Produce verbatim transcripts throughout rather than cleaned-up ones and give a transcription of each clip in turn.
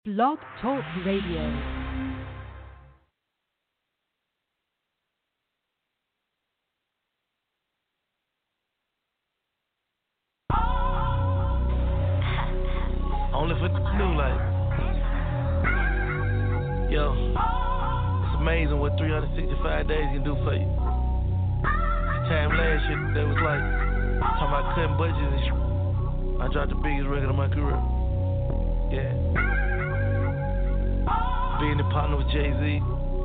Blog Talk Radio. Only for new life. Yo, it's amazing what three hundred sixty-five days can do for you. This time last year, that was like talking about cutting budgets and shit. I dropped the biggest record of my career. Yeah. Being the partner with Jay-Z.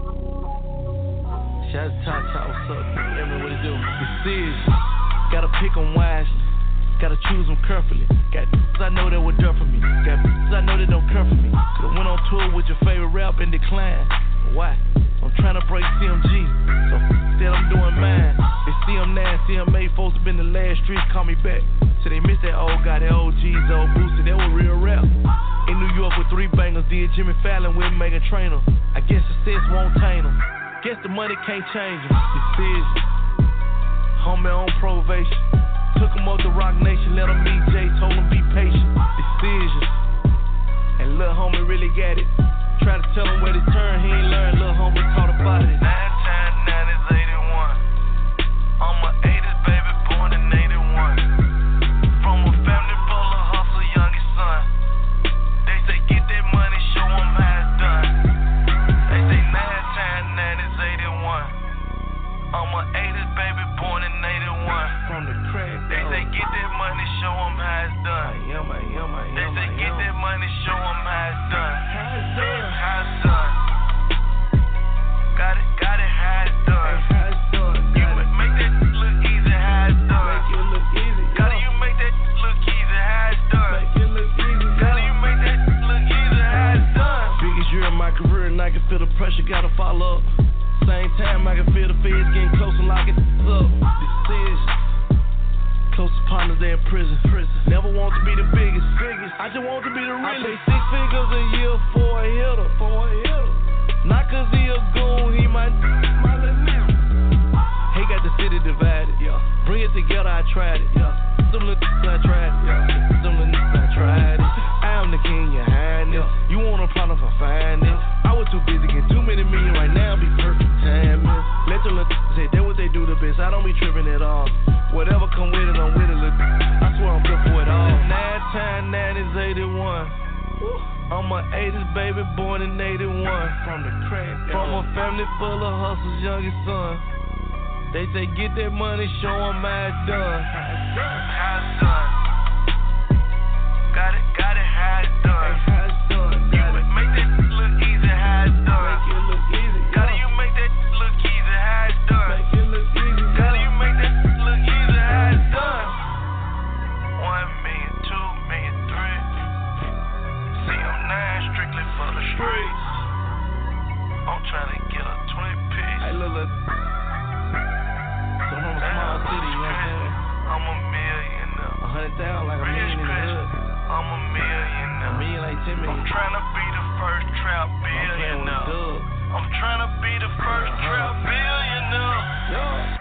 Shout out to Tata, what's up? Remember what it do? It's serious. Gotta pick 'em wisely. Gotta choose them carefully. Got I know that would done for me. Got I know that don't care for me. Could've went on tour with your favorite rap and declined. Why? I'm trying to break C M G. So instead I'm doing mine. They C M nine, C M eight folks been the last streets, call me back. So they miss that old guy, that old G's, old Boosie, that was real rap. In New York with three bangers, did Jimmy Fallon with Megan Trainor. I guess success won't tame them. Guess the money can't change them. Decision. Homie on probation. Took him up to Rock Nation, let him meet Jay, told him be patient. Decisions. And lil' homie really got it. Try to tell him where to turn, he ain't learned, lil' homie caught about it. Nine times nine is eighty-one. I'm a eighties baby, born in eighty-one. From a family full of hustle, youngest son. They say get that money, show them how it's done. They say nine times nine is eighty-one. I'm a eighties baby, born in eighty-one. From the crack, they say get that money, show them how it's done. I am, I am, I am, they say get that money, show them how it's done. How it's done, how it's done. Got it, got it, how it's done. How it's done. You make that look easy, how it's done. Make it look easy. Got it, you make that look easy, how it's done. Make it look easy. Got it, you make that look easy, how it's done. Biggest year in my career, and I can feel the pressure, gotta follow up. Same time, I can feel the feds getting close and locking up. Decision. Closest partners, they in prison. prison. Never want to be the biggest. biggest. I just want to be the realest. I pay six figures a year for a hitter. For a hitter. Not cause he a goon, he might. My little nigga. He got the city divided. Yeah. Bring it together, I tried it. Yeah. Some little I tried it. Yeah. Some little I tried it. I am the king, your highness. Yeah. You want a problem for finding it. I was too busy getting too many million right now, be perfect timing. Let them look say that what they do the best. I don't be tripping at all. Whatever come with it, I'm with it. Look, I swear I'm good for it all. Nine times nine is eighty-one. I'm a eighties baby, born in eighty-one. From the crack, from a family full of hustles, youngest son. They say get that money, show them how it's done. How it's done. Got it, got it, how it's done. How it's done. You make that look easy, how it's done. Make it look easy. Got it, you make that look easy, how it's done. Make it look easy. Got it, you make that look easy, how it's done. One million, two million, three. C M nine strictly for the streets. I'm trying to get a twenty piece. Hey, look, look. So from a small city, you know what I'm saying? I'm a millionaire. A hundred thousand, like a million in the hood. I'm a millionaire. A million, like ten million. I'm trying to be the first trap billionaire. I'm trying to be the first uh-huh. trap billionaire. Yeah.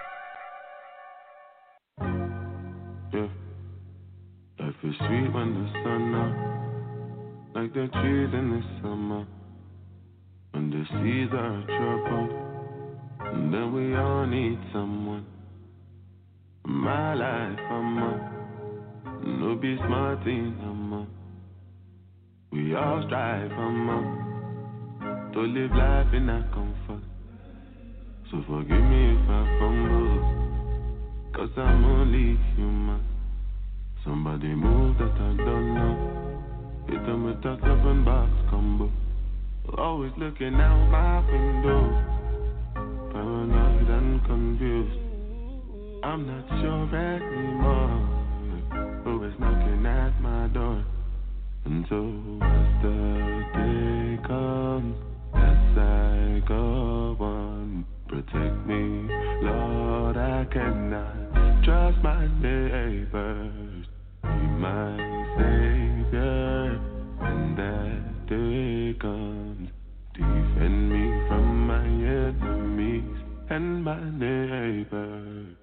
Yeah. Life is sweet when the sun out, like the trees in the summer. When the seas are troubled, and then we all need someone. My life, I'm a no be smart thing, I'm a. We all strive, I'm a, to live life in that comfort. So forgive me if I fumble, cause I'm only human. Somebody move that I don't know. Hit them with a seven box combo. Always looking out my window, paranoid and confused. I'm not sure anymore who is knocking at my door. And so as the day comes, as I go on, protect me, Lord, I cannot trust my neighbors. Be my savior when that day comes. Defend me from my enemies and my neighbors.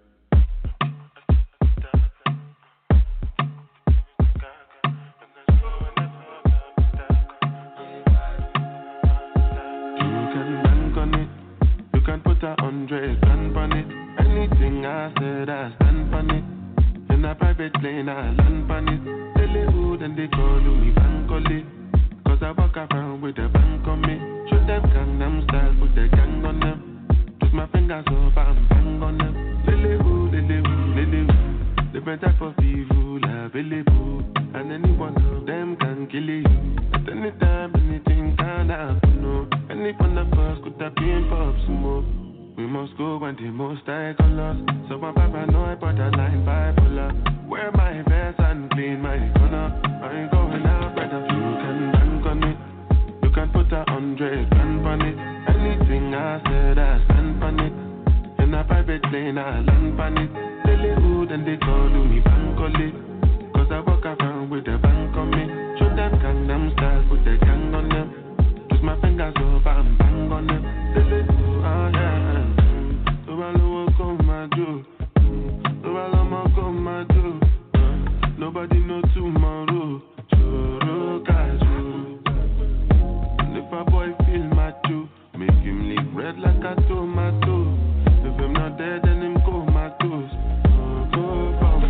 plane, I land on it. Tele who, then they call me Bankole. Cause I walk around with a bank on me. Show them Gangnam Style, put the gang on them. Twist my fingers up and bang on them. Lele who, lele who, lele who. Different type of evil available. And any one of them can kill you. At any time, anything can happen, no. Any one of us could have been pop smoke. We must go when the most I call us. So I'm paranoid, but I line bipolar. Wear my vest and clean my corner. I ain't going out, brother. You can bank on it. You can put a hundred grand on it. Anything I said, I stand on it. In a private plane, I land on it. They lay hood and they call me Bankole. Cause I walk around with a bank on me. Show them Gangnam Style, put the gang on them. Twist my fingers up and bang on them. They lay hood, oh yeah. So I know what come my do. So I know what come my do. Nobody know tomorrow. Choro kaju. And if a boy feel macho, make him live red like a tomato. If I'm not dead, then him comatose. Oh, go from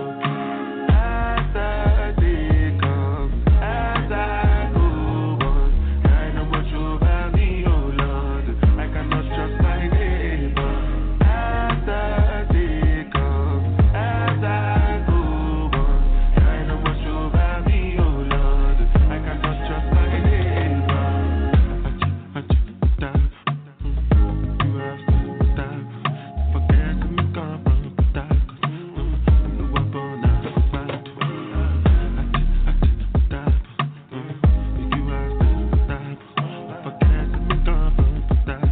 as I take off, as I go on. I know what you about me, oh Lord. I cannot trust my neighbor. As I take off, as I go on. I know what you about me, oh Lord. I cannot trust my neighbor. Achoo, achoo, stop. You have to stop. Forget to me, come from the dark. You were born out of fight. Achoo, achoo, stop. You have to stop. Forget to me, come from the dark.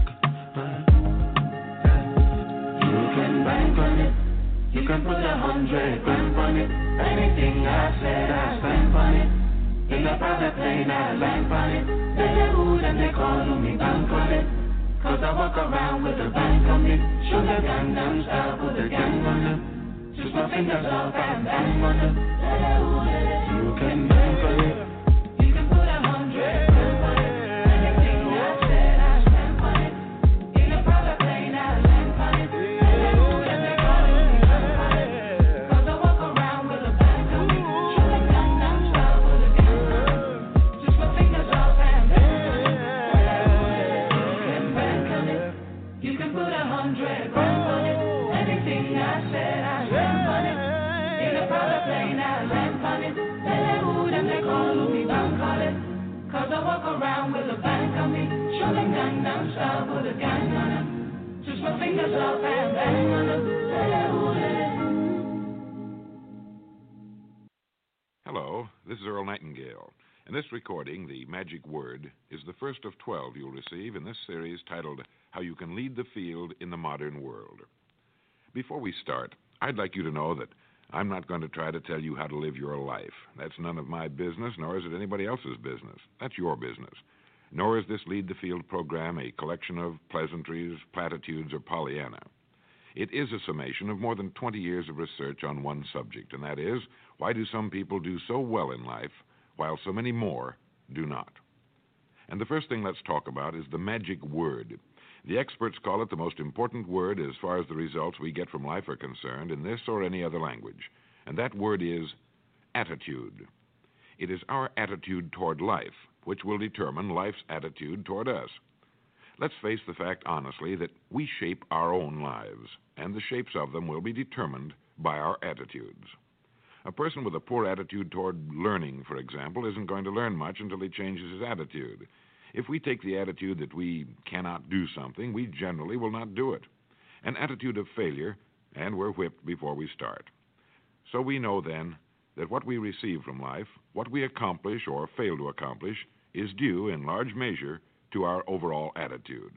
You can bank on it. You can put a hundred grand on it. Anything I said, I stand on it. In a private plane, I land on it. They say who, then they call me Bankole. Cause I walk around with a bank on me. Show the Gangnam Style, put the gang on them. Twist my fingers up and bang on them. You can bank on it. You can put a hundred grand on it. Anything I said, I stand on it. In a private plane, I land on it. They say who, then they call me Bankole. Cause I walk around with a bank on me. Show the Gangnam Style, put the gang on them. Twist my fingers up and bang on them. You can bank on it. You can put a hundred grand on it. Anything I said, I stand on it. In a private plane, I land on it. They say who, then they call me Bankole. Cause I walk around with a bank on me. Show them Gangnam Style, put a gang on them. Twist my fingers up and bang on them. They say who, they Hello, this is Earl Nightingale. And this recording, The Magic Word, is the first of twelve you'll receive in this series titled How You Can Lead the Field in the Modern World. Before we start, I'd like you to know that I'm not going to try to tell you how to live your life. That's none of my business, nor is it anybody else's business. That's your business. Nor is this Lead the Field program a collection of pleasantries, platitudes, or Pollyanna. It is a summation of more than twenty years of research on one subject, and that is, why do some people do so well in life while so many more do not? And the first thing let's talk about is the magic word. The experts call it the most important word as far as the results we get from life are concerned in this or any other language. And that word is attitude. It is our attitude toward life which will determine life's attitude toward us. Let's face the fact honestly that we shape our own lives, and the shapes of them will be determined by our attitudes. A person with a poor attitude toward learning, for example, isn't going to learn much until he changes his attitude. If we take the attitude that we cannot do something, we generally will not do it. An attitude of failure, and we're whipped before we start. So we know then that what we receive from life, what we accomplish or fail to accomplish, is due in large measure to our overall attitude.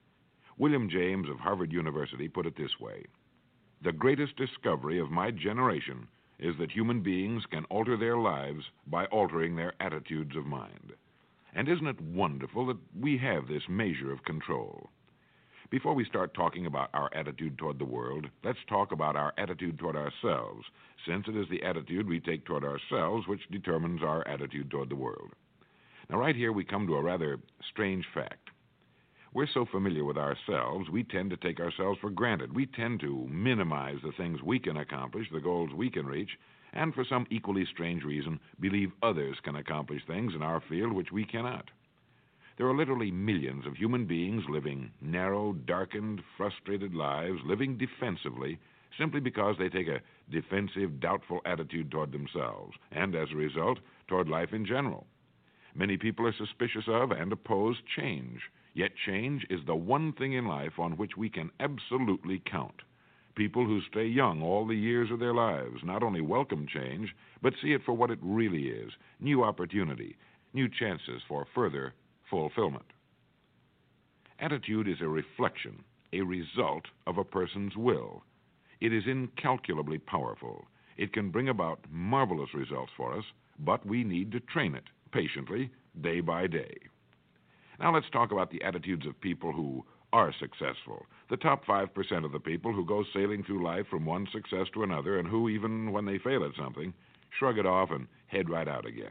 William James of Harvard University put it this way: "The greatest discovery of my generation is that human beings can alter their lives by altering their attitudes of mind." And isn't it wonderful that we have this measure of control? Before we start talking about our attitude toward the world, let's talk about our attitude toward ourselves, since it is the attitude we take toward ourselves which determines our attitude toward the world. Now, right here we come to a rather strange fact. We're so familiar with ourselves, we tend to take ourselves for granted. We tend to minimize the things we can accomplish, the goals we can reach, and for some equally strange reason, believe others can accomplish things in our field which we cannot. There are literally millions of human beings living narrow, darkened, frustrated lives, living defensively, simply because they take a defensive, doubtful attitude toward themselves, and as a result, toward life in general. Many people are suspicious of and oppose change, yet change is the one thing in life on which we can absolutely count. People who stay young all the years of their lives not only welcome change, but see it for what it really is, new opportunity, new chances for further fulfillment. Attitude is a reflection, a result of a person's will. It is incalculably powerful. It can bring about marvelous results for us, but we need to train it patiently, day by day. Now let's talk about the attitudes of people who are successful, the top five percent of the people who go sailing through life from one success to another and who, even when they fail at something, shrug it off and head right out again.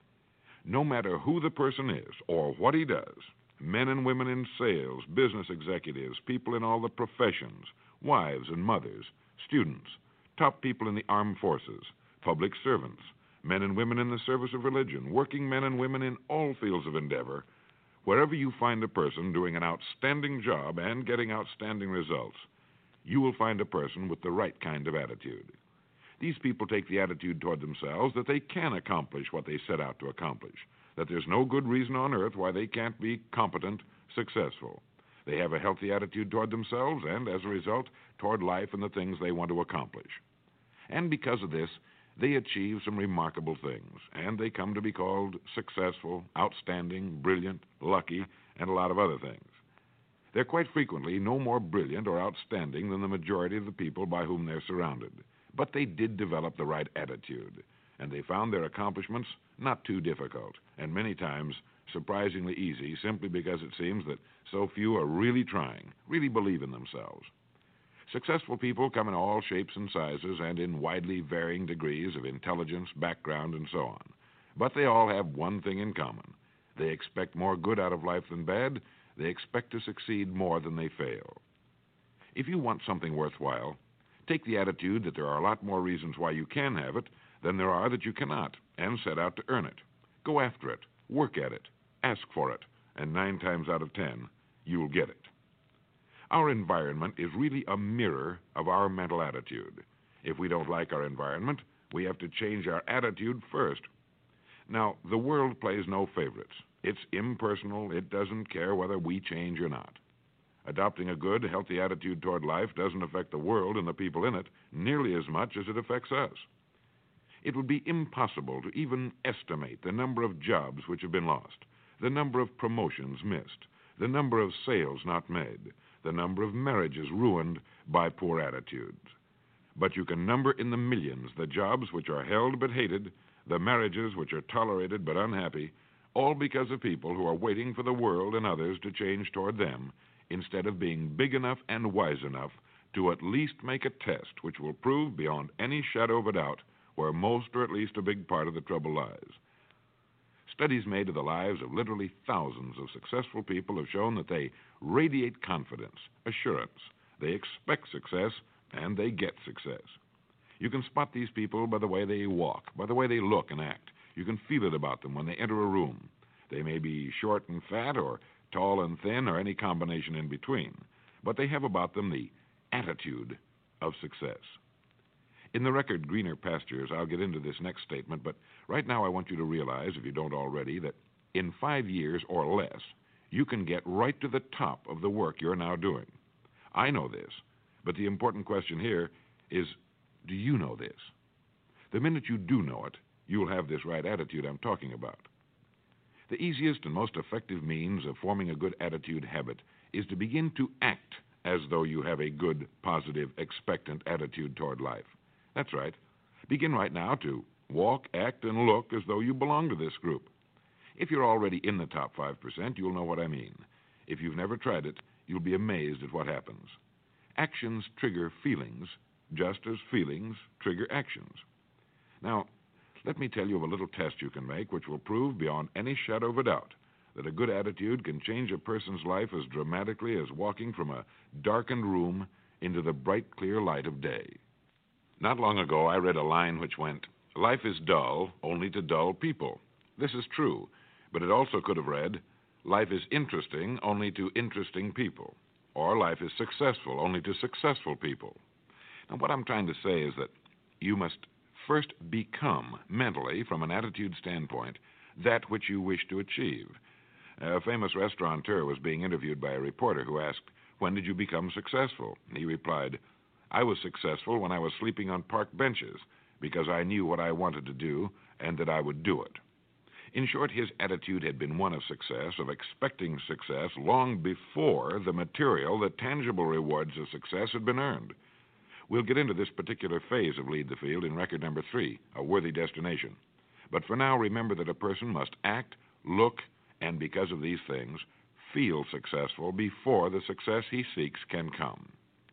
No matter who the person is or what he does, men and women in sales, business executives, people in all the professions, wives and mothers, students, top people in the armed forces, public servants, men and women in the service of religion, working men and women in all fields of endeavor, wherever you find a person doing an outstanding job and getting outstanding results, you will find a person with the right kind of attitude. These people take the attitude toward themselves that they can accomplish what they set out to accomplish, that there's no good reason on earth why they can't be competent, successful. They have a healthy attitude toward themselves and, as a result, toward life and the things they want to accomplish. And because of this, they achieve some remarkable things, and they come to be called successful, outstanding, brilliant, lucky, and a lot of other things. They're quite frequently no more brilliant or outstanding than the majority of the people by whom they're surrounded. But they did develop the right attitude, and they found their accomplishments not too difficult, and many times surprisingly easy, simply because it seems that so few are really trying, really believe in themselves. Successful people come in all shapes and sizes and in widely varying degrees of intelligence, background, and so on. But they all have one thing in common. They expect more good out of life than bad. They expect to succeed more than they fail. If you want something worthwhile, take the attitude that there are a lot more reasons why you can have it than there are that you cannot, and set out to earn it. Go after it, work at it, ask for it, and nine times out of ten, you'll get it. Our environment is really a mirror of our mental attitude. If we don't like our environment, we have to change our attitude first. Now, the world plays no favorites. It's impersonal. It doesn't care whether we change or not. Adopting a good, healthy attitude toward life doesn't affect the world and the people in it nearly as much as it affects us. It would be impossible to even estimate the number of jobs which have been lost, the number of promotions missed, the number of sales not made, the number of marriages ruined by poor attitudes. But you can number in the millions the jobs which are held but hated, the marriages which are tolerated but unhappy, all because of people who are waiting for the world and others to change toward them, instead of being big enough and wise enough to at least make a test which will prove beyond any shadow of a doubt where most or at least a big part of the trouble lies. Studies made of the lives of literally thousands of successful people have shown that they radiate confidence, assurance, they expect success, and they get success. You can spot these people by the way they walk, by the way they look and act. You can feel it about them when they enter a room. They may be short and fat or tall and thin or any combination in between, but they have about them the attitude of success. In the record Greener Pastures, I'll get into this next statement, but right now I want you to realize, if you don't already, that in five years or less, you can get right to the top of the work you're now doing. I know this, but the important question here is, do you know this? The minute you do know it, you'll have this right attitude I'm talking about. The easiest and most effective means of forming a good attitude habit is to begin to act as though you have a good, positive, expectant attitude toward life. That's right. Begin right now to walk, act, and look as though you belong to this group. If you're already in the top five percent, you'll know what I mean. If you've never tried it, you'll be amazed at what happens. Actions trigger feelings, just as feelings trigger actions. Now, let me tell you of a little test you can make which will prove beyond any shadow of a doubt that a good attitude can change a person's life as dramatically as walking from a darkened room into the bright, clear light of day. Not long ago, I read a line which went, "Life is dull only to dull people." This is true, but it also could have read, "Life is interesting only to interesting people," or "Life is successful only to successful people." Now, what I'm trying to say is that you must first become, mentally, from an attitude standpoint, that which you wish to achieve. A famous restaurateur was being interviewed by a reporter who asked, "When did you become successful?" He replied, "I was successful when I was sleeping on park benches because I knew what I wanted to do and that I would do it." In short, his attitude had been one of success, of expecting success long before the material, the tangible rewards of success had been earned. We'll get into this particular phase of Lead the Field in record number three, A Worthy Destination. But for now, remember that a person must act, look, and because of these things, feel successful before the success he seeks can come.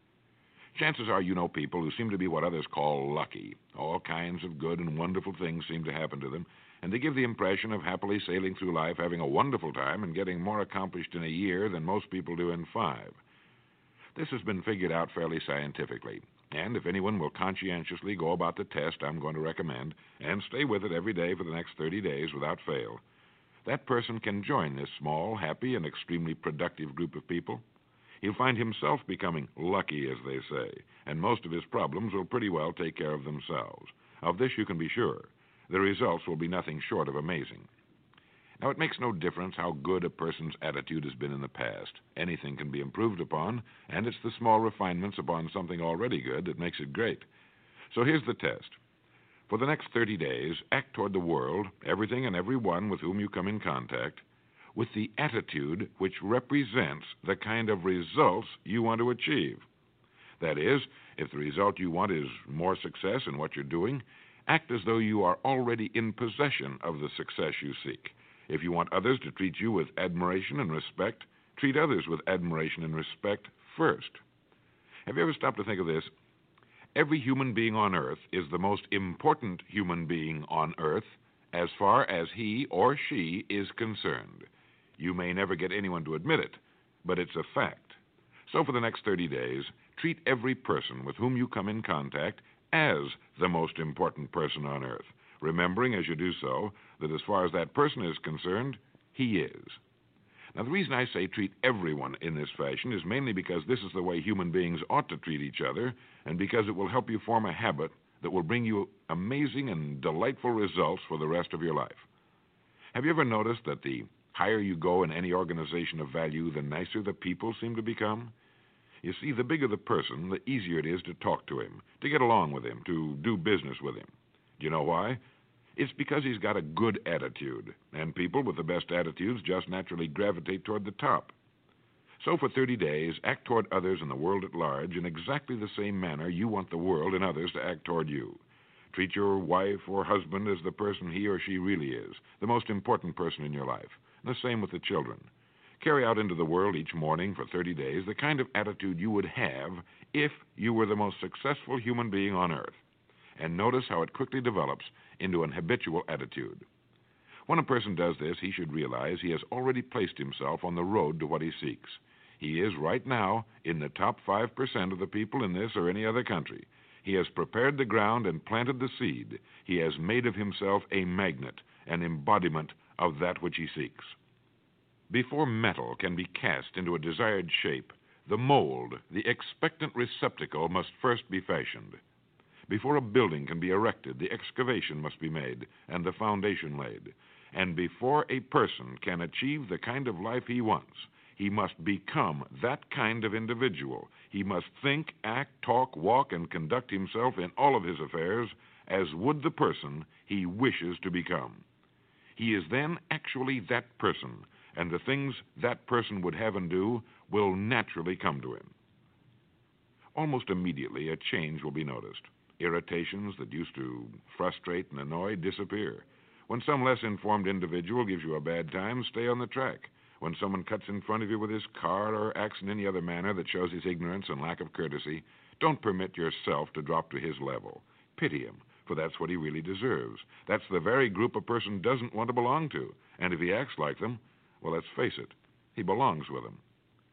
Chances are you know people who seem to be what others call lucky. All kinds of good and wonderful things seem to happen to them, and they give the impression of happily sailing through life, having a wonderful time, and getting more accomplished in a year than most people do in five. This has been figured out fairly scientifically, and if anyone will conscientiously go about the test I'm going to recommend and stay with it every day for the next thirty days without fail, that person can join this small, happy, and extremely productive group of people. He'll find himself becoming lucky, as they say, and most of his problems will pretty well take care of themselves. Of this you can be sure. The results will be nothing short of amazing. Now, it makes no difference how good a person's attitude has been in the past. Anything can be improved upon, and it's the small refinements upon something already good that makes it great. So here's the test. For the next thirty days, act toward the world, everything and everyone with whom you come in contact, with the attitude which represents the kind of results you want to achieve. That is, if the result you want is more success in what you're doing, act as though you are already in possession of the success you seek. If you want others to treat you with admiration and respect, treat others with admiration and respect first. Have you ever stopped to think of this? Every human being on earth is the most important human being on earth as far as he or she is concerned. You may never get anyone to admit it, but it's a fact. So for the next thirty days, treat every person with whom you come in contact as the most important person on earth, remembering as you do so that as far as that person is concerned, he is. Now, the reason I say treat everyone in this fashion is mainly because this is the way human beings ought to treat each other, and because it will help you form a habit that will bring you amazing and delightful results for the rest of your life. Have you ever noticed that the higher you go in any organization of value, the nicer the people seem to become? You see, the bigger the person, the easier it is to talk to him, to get along with him, to do business with him. Do you know why? It's because he's got a good attitude, and people with the best attitudes just naturally gravitate toward the top. So for thirty days, act toward others and the world at large in exactly the same manner you want the world and others to act toward you. Treat your wife or husband as the person he or she really is, the most important person in your life. And the same with the children. Carry out into the world each morning for thirty days the kind of attitude you would have if you were the most successful human being on earth. And notice how it quickly develops into an habitual attitude. When a person does this, he should realize he has already placed himself on the road to what he seeks. He is right now in the top five percent of the people in this or any other country. He has prepared the ground and planted the seed. He has made of himself a magnet, an embodiment of that which he seeks. Before metal can be cast into a desired shape, the mold, the expectant receptacle, must first be fashioned. Before a building can be erected, the excavation must be made and the foundation laid. And before a person can achieve the kind of life he wants, he must become that kind of individual. He must think, act, talk, walk, and conduct himself in all of his affairs as would the person he wishes to become. He is then actually that person, and the things that person would have and do will naturally come to him. Almost immediately, a change will be noticed. Irritations that used to frustrate and annoy disappear. When some less informed individual gives you a bad time, stay on the track. When someone cuts in front of you with his car or acts in any other manner that shows his ignorance and lack of courtesy, don't permit yourself to drop to his level. Pity him, for that's what he really deserves. That's the very group a person doesn't want to belong to. And if he acts like them, well, let's face it, he belongs with them.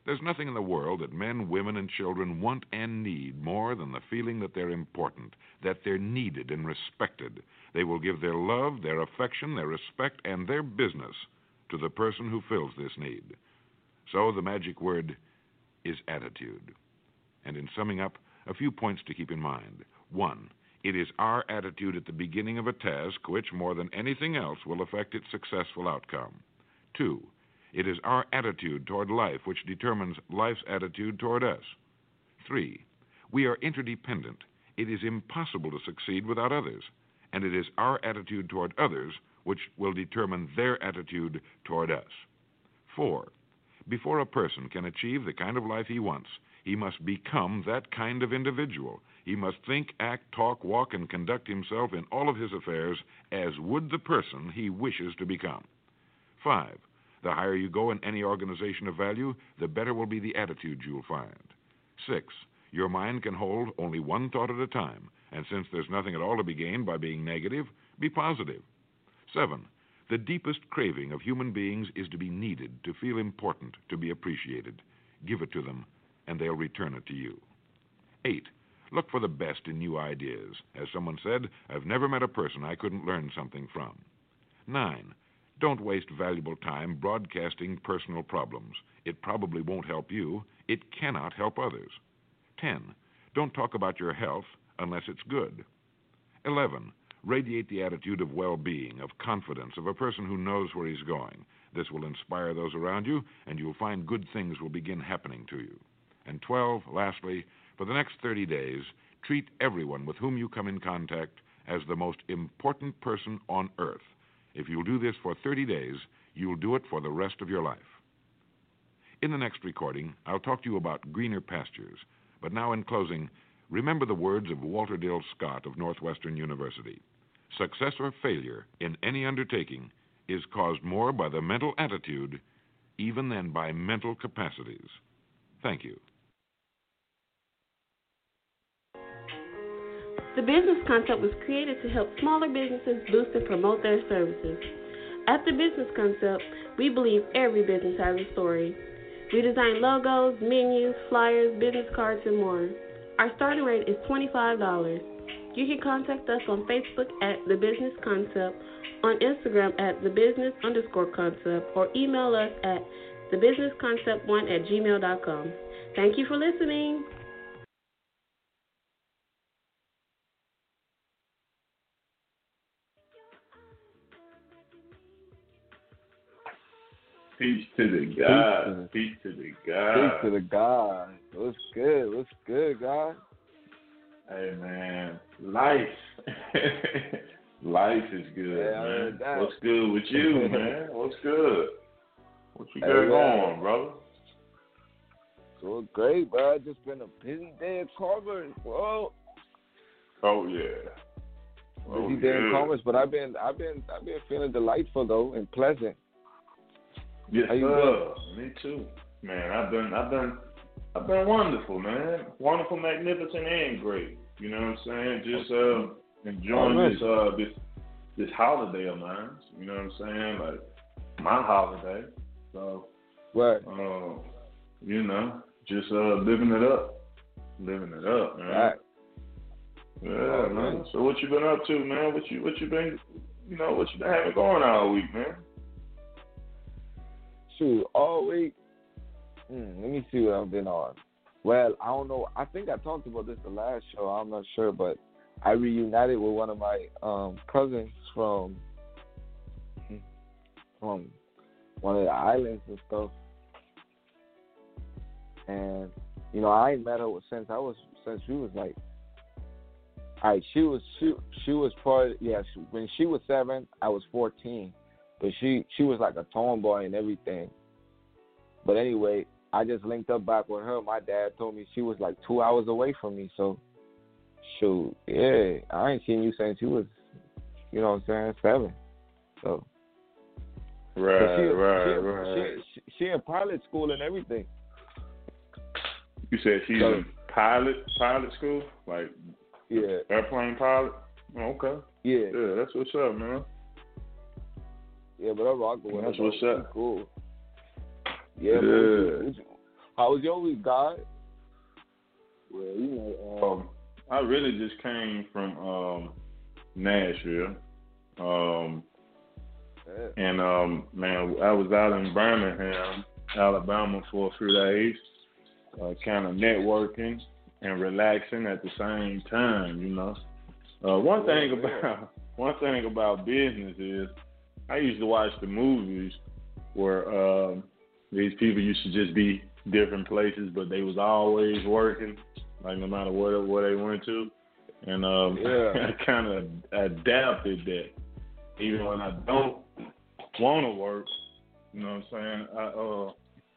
There's nothing in the world that men, women, and children want and need more than the feeling that they're important, that they're needed and respected. They will give their love, their affection, their respect, and their business to the person who fills this need. So the magic word is attitude. And in summing up, a few points to keep in mind. One, it is our attitude at the beginning of a task which, more than anything else, will affect its successful outcome. Two, it is our attitude toward life which determines life's attitude toward us. Three, we are interdependent. It is impossible to succeed without others, and it is our attitude toward others which will determine their attitude toward us. Four, before a person can achieve the kind of life he wants, he must become that kind of individual. He must think, act, talk, walk, and conduct himself in all of his affairs as would the person he wishes to become. Five, the higher you go in any organization of value, the better will be the attitude you'll find. Six, your mind can hold only one thought at a time, and since there's nothing at all to be gained by being negative, be positive. Seven, the deepest craving of human beings is to be needed, to feel important, to be appreciated. Give it to them, and they'll return it to you. Eight, look for the best in new ideas. As someone said, I've never met a person I couldn't learn something from. Nine, don't waste valuable time broadcasting personal problems. It probably won't help you. It cannot help others. Ten, don't talk about your health unless it's good. Eleven, radiate the attitude of well-being, of confidence, of a person who knows where he's going. This will inspire those around you, and you'll find good things will begin happening to you. And twelve, lastly, for the next thirty days, treat everyone with whom you come in contact as the most important person on earth. If you'll do this for thirty days, you'll do it for the rest of your life. In the next recording, I'll talk to you about greener pastures. But now, in closing, remember the words of Walter Dill Scott of Northwestern University. Success or failure in any undertaking is caused more by the mental attitude even than by mental capacities. Thank you. The Business Concept was created to help smaller businesses boost and promote their services. At The Business Concept, we believe every business has a story. We design logos, menus, flyers, business cards, and more. Our starting rate is twenty-five dollars. You can contact us on Facebook at The Business Concept, on Instagram at The Business underscore Concept, or email us at the business concept one at gmail dot com. Thank you for listening. Peace to the God. Peace to the God. Peace to the God. What's good? What's good, God? Hey, man. Life. Life is good, yeah, man. What's good with you, man? What's good? What you got hey, going, brother? So great, bro. Just been a busy day at Commerce, bro. Oh, yeah. Oh, busy day yeah. in Commerce, but I've been, I've been, I've been feeling delightful though and pleasant. Yes, How you sir. Me too, man. I've been, I've been, I've been wonderful, man. Wonderful, magnificent, and great. You know what I'm saying? Just uh, enjoying oh, this, uh, this, this holiday of mine. You know what I'm saying? Like my holiday. So, right. Uh, you know, just uh, living it up, living it up, man. Right. Yeah, oh, man. man. So what you been up to, man? What you, what you been, you know, what you been having going all week, man? Shoot, all week. Hmm, let me see what I've been on. Well, I don't know. I think I talked about this the last show. I'm not sure, but I reunited with one of my um, cousins from from one of the islands and stuff. And you know, I ain't met her since I was since she was like, all right, she was she she was part yeah she, when she was seven, I was fourteen. But she, she was like a tomboy and everything. But anyway, I just linked up back with her. My dad told me she was like two hours away from me. So, shoot, yeah, I ain't seen you since you was, you know what I'm saying, seven. So, right, she, right, she, right. She, she, she in pilot school and everything. You said she's so, in pilot, pilot school? Like yeah, airplane pilot? Oh, okay. Yeah. Yeah, that's what's up, man. Yeah, but I rock with her. That's what's up. Cool. Yeah, yeah. But what, you, what, you, How was your week, guy? Well, you know, um, I really just came from um, Nashville. Um, Yeah. and, um, man, I was out in Birmingham, Alabama for a few days, uh, kind of networking and relaxing at the same time, you know. Uh, one Yeah, thing yeah. about one thing about business is I used to watch the movies where um, these people used to just be different places, but they was always working, like no matter where where they went to, and um, Yeah. I kind of adapted that. Even when I don't want to work, you know what I'm saying? I uh,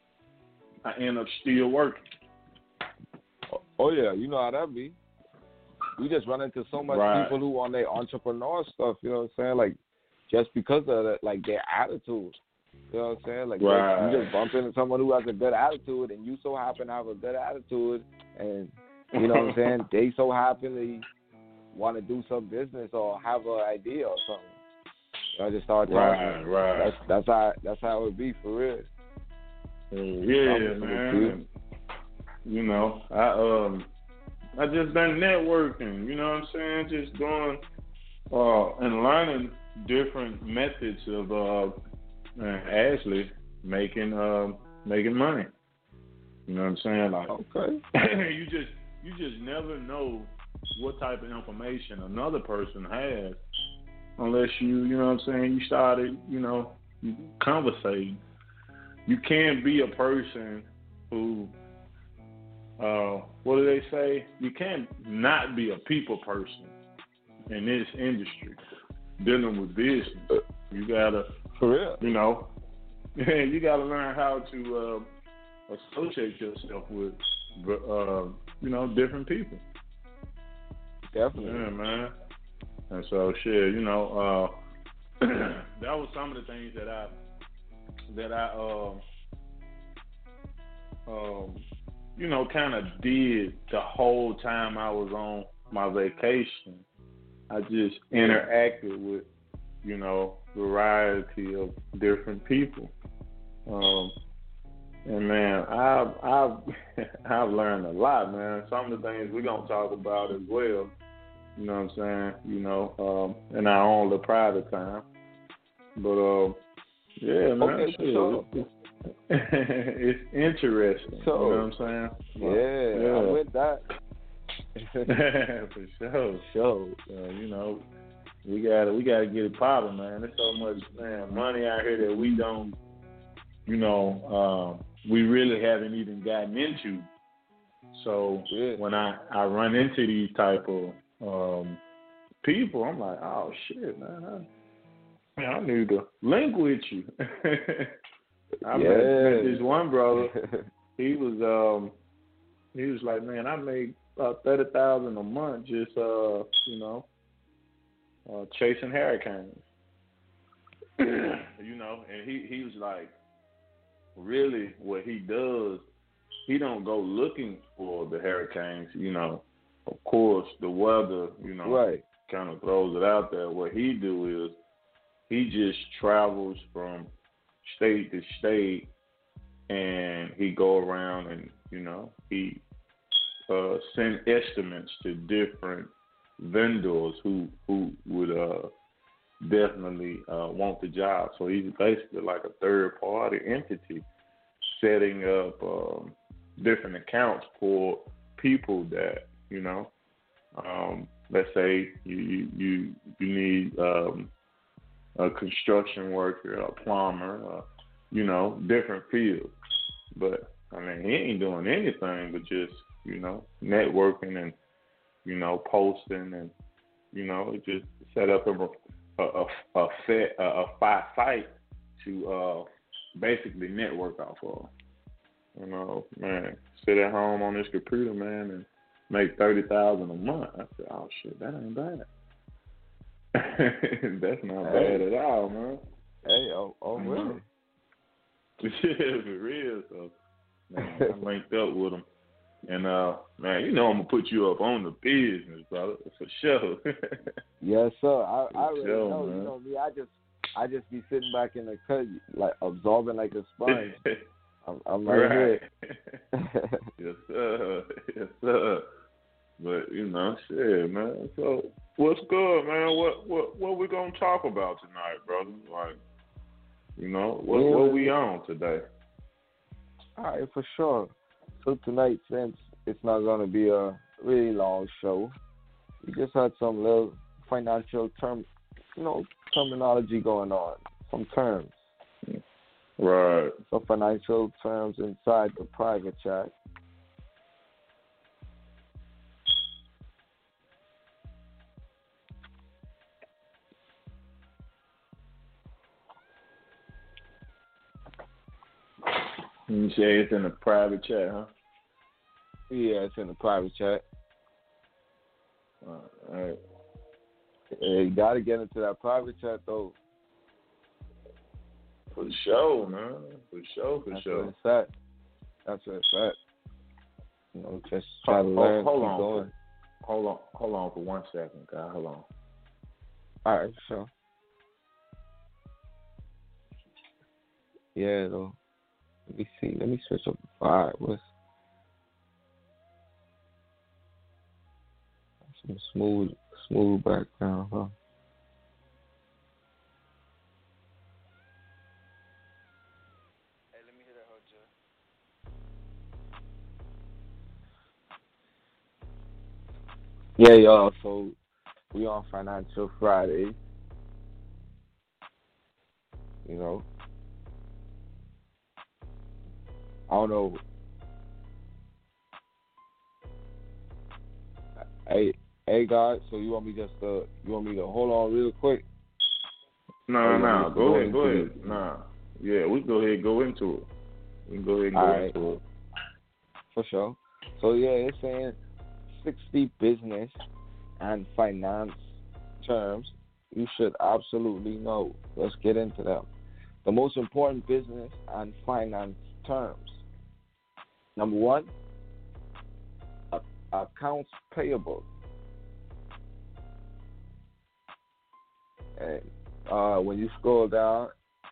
I end up still working. Oh, oh yeah, you know how that be. We just run into so much Right. people who on their entrepreneur stuff, you know what I'm saying? Like, just because of that, like their attitude. You know what I'm saying? Like, Right. you just bump into someone who has a good attitude, and you so happen to have a good attitude, and you know what I'm saying? They so happily want to do some business or have an idea or something. I just start talking. Right, right. That's that's how that's how it be for real. Yeah, Some man. You know, I um, I just been networking. You know what I'm saying? Just doing uh and learning different methods of uh, actually making uh making money. You know what I'm saying? Like, Okay. you just you just never know what type of information another person has unless you you know what I'm saying. You started you know conversating. You can't be a person who, uh, what do they say? You can't not be a people person in this industry dealing with business. You gotta, For real. you know, you gotta learn how to uh, associate yourself with, uh, you know, different people. Definitely. Yeah, man. And so, shit, you know, uh, that was some of the things that I. that I, um, um, you know, kind of did the whole time I was on my vacation. I just interacted with, you know, variety of different people. Um, and man, I've I've I've learned a lot, man. Some of the things we're gonna talk about as well. You know what I'm saying? You know, um, in our own little private time. But um. Yeah, man. Okay, Shit, so, it's, it's interesting. So, you know what I'm saying? Yeah, yeah. I'm with that. For sure. Sure. Uh, you know, we gotta we gotta get it popping, man. There's so much man money out here that we don't, you know, um, we really haven't even gotten into. So Yeah. when I, I run into these type of um, people, I'm like, oh shit, man. I, Man, I need to link with you. I yeah. met, met this one brother. He was um he was like, man, I made about thirty thousand a month just uh you know uh, chasing hurricanes. you know, and he he was like, really, what he does, he don't go looking for the hurricanes. You know, of course, the weather, you know, right. kind of throws it out there. What he do is he just travels from state to state, and he go around and, you know, he uh, send estimates to different vendors who who would uh, definitely uh, want the job. So he's basically like a third party entity setting up um, different accounts for people that, you know, um, let's say you you you need um, a construction worker, a plumber, uh, you know, different fields. But, I mean, he ain't doing anything but just, you know, networking and, you know, posting and, you know, just set up a, a, a, a, set, a, a five site to uh, basically network off of. You know, man, sit at home on this computer, man, and make thirty thousand dollars a month. I said, oh, shit, that ain't bad. That's not Hey. bad at all, man. Hey, oh, oh really? Yeah, for real. So, man, I linked up with him. And, uh, man, you know I'm going to put you up on the business, brother, for sure. Yes, sir. I, I already sure, know. man. You know me. I just, I just be sitting back in the cut, like absorbing like a sponge. I'm, I'm right, right here. Yes, sir. Yes, sir. But you know, shit, man. So what's good, man? What what what we gonna talk about tonight, brother? Like, you know, what yeah, what we on today? All right, for sure. So tonight, since it's not gonna be a really long show, we just had some little financial term, you know, terminology going on, some terms. Right. Some financial terms inside the private chat. You say it's in the private chat, huh? Yeah, it's in the private chat. All right. Yeah, you got to get into that private chat, though. For sure, man. For sure, for That's sure. What it's at. That's what it's at. You know, just try to hold, learn. Hold keep on. going. Hold on. Hold on for one second, guy. Hold on. All right, sure. Yeah, though. Let me see. Let me switch up the fire. What's some smooth, smooth background, huh? Hey, let me hear that, Hoja. Yeah, y'all. So we on Financial Friday. You know, I don't know. Hey, hey, guys. So you want me just to you want me to hold on real quick? No, no, no. Go ahead, go ahead. Nah, yeah, we go ahead and go into it. We can go ahead and go right. into it. For sure. So yeah, it's saying sixty business and finance terms you should absolutely know. Let's get into them. The most important business and finance terms. Number one, accounts payable. And uh, when you scroll down,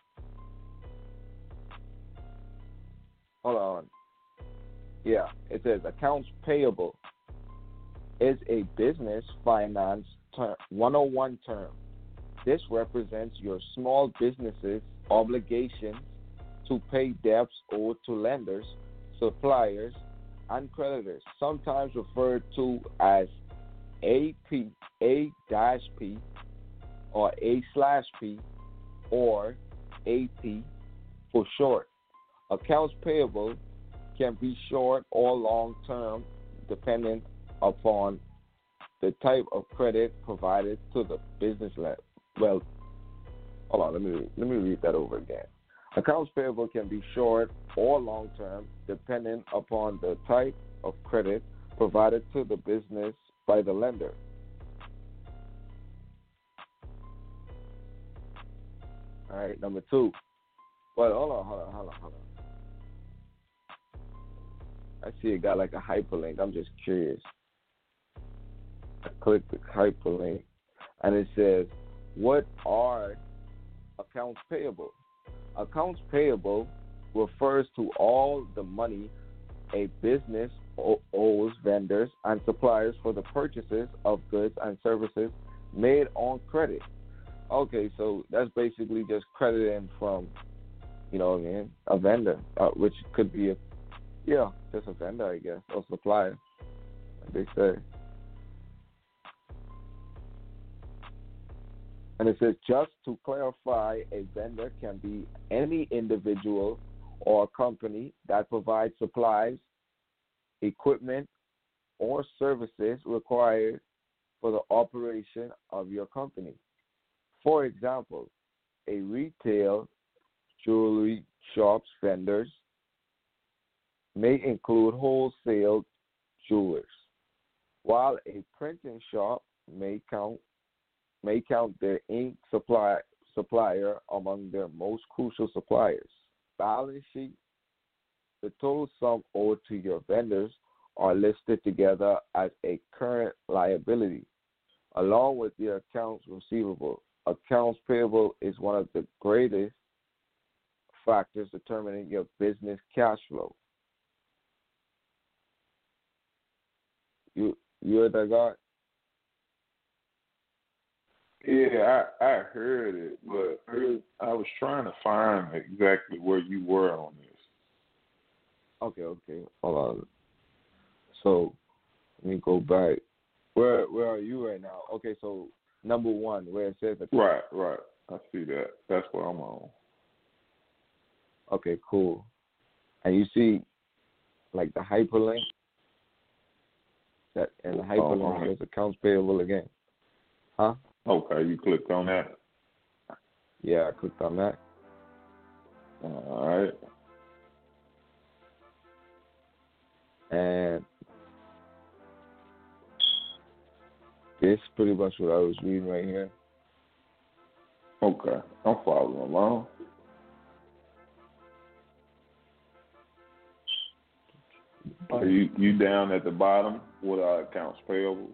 hold on. Yeah, it says accounts payable is a business finance term, one oh one term. This represents your small business's obligations to pay debts owed to lenders, suppliers, and creditors, sometimes referred to as A P, A dash P, or A slash P, or A P for short. Accounts payable can be short or long term, depending upon the type of credit provided to the business level. Well, hold on, let me let me read that over again. Accounts payable can be short or long term, depending upon the type of credit provided to the business by the lender. All right, number two. Well, hold on, hold on, hold on, hold on. I see it got like a hyperlink. I'm just curious. I click the hyperlink, and it says, what are accounts payable? Accounts payable refers to all the money a business owes vendors and suppliers for the purchases of goods and services made on credit. Okay, so that's basically just crediting from, you know what I mean, a vendor, uh, which could be a, yeah, just a vendor, I guess, or supplier, like they say. And it says, just to clarify, a vendor can be any individual or company that provides supplies, equipment, or services required for the operation of your company. For example, a retail jewelry shop's vendors may include wholesale jewelers, while a printing shop may count may count their ink supply, supplier among their most crucial suppliers. Balance sheet. The total sum owed to your vendors are listed together as a current liability, along with their accounts receivable. Accounts payable is one of the greatest factors determining your business cash flow. You you heard that, guy? Yeah, I I heard it, but I was trying to find exactly where you were on this. Okay, okay. Hold on. So let me go back. Where where are you right now? Okay, so number one, where it says account. Right, right. I see that. That's what I'm on. Okay, cool. And you see, like the hyperlink. That and the hyperlink oh, says accounts payable again. Huh? Okay, you clicked on that. Yeah, I clicked on that. All right. And this is pretty much what I was reading right here. Okay, I'm following along. Are you you down at the bottom with our accounts payable?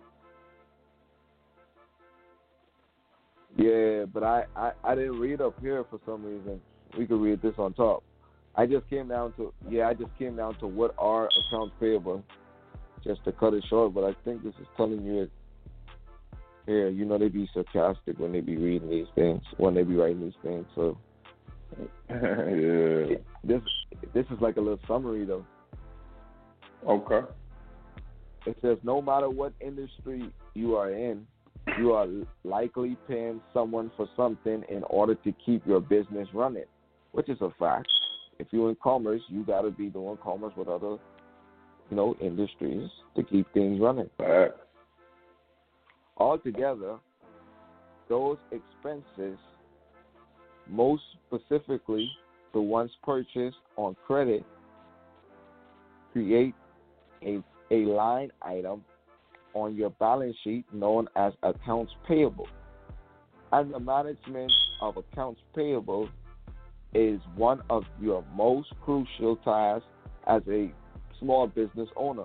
Yeah, but I, I, I didn't read up here for some reason. We could read this on top. I just came down to yeah, I just came down to what are accounts payable, just to cut it short. But I think this is telling you it. Here, you know they be sarcastic when they be reading these things, when they be writing these things. So yeah, this this is like a little summary though. Okay. It says no matter what industry you are in, you are likely paying someone for something in order to keep your business running, which is a fact. If you're in commerce, you got to be doing commerce with other, you know, industries to keep things running. Fact. Altogether, those expenses, most specifically the ones purchased on credit, create a, a line item on your balance sheet known as accounts payable. And the management of accounts payable is one of your most crucial tasks as a small business owner.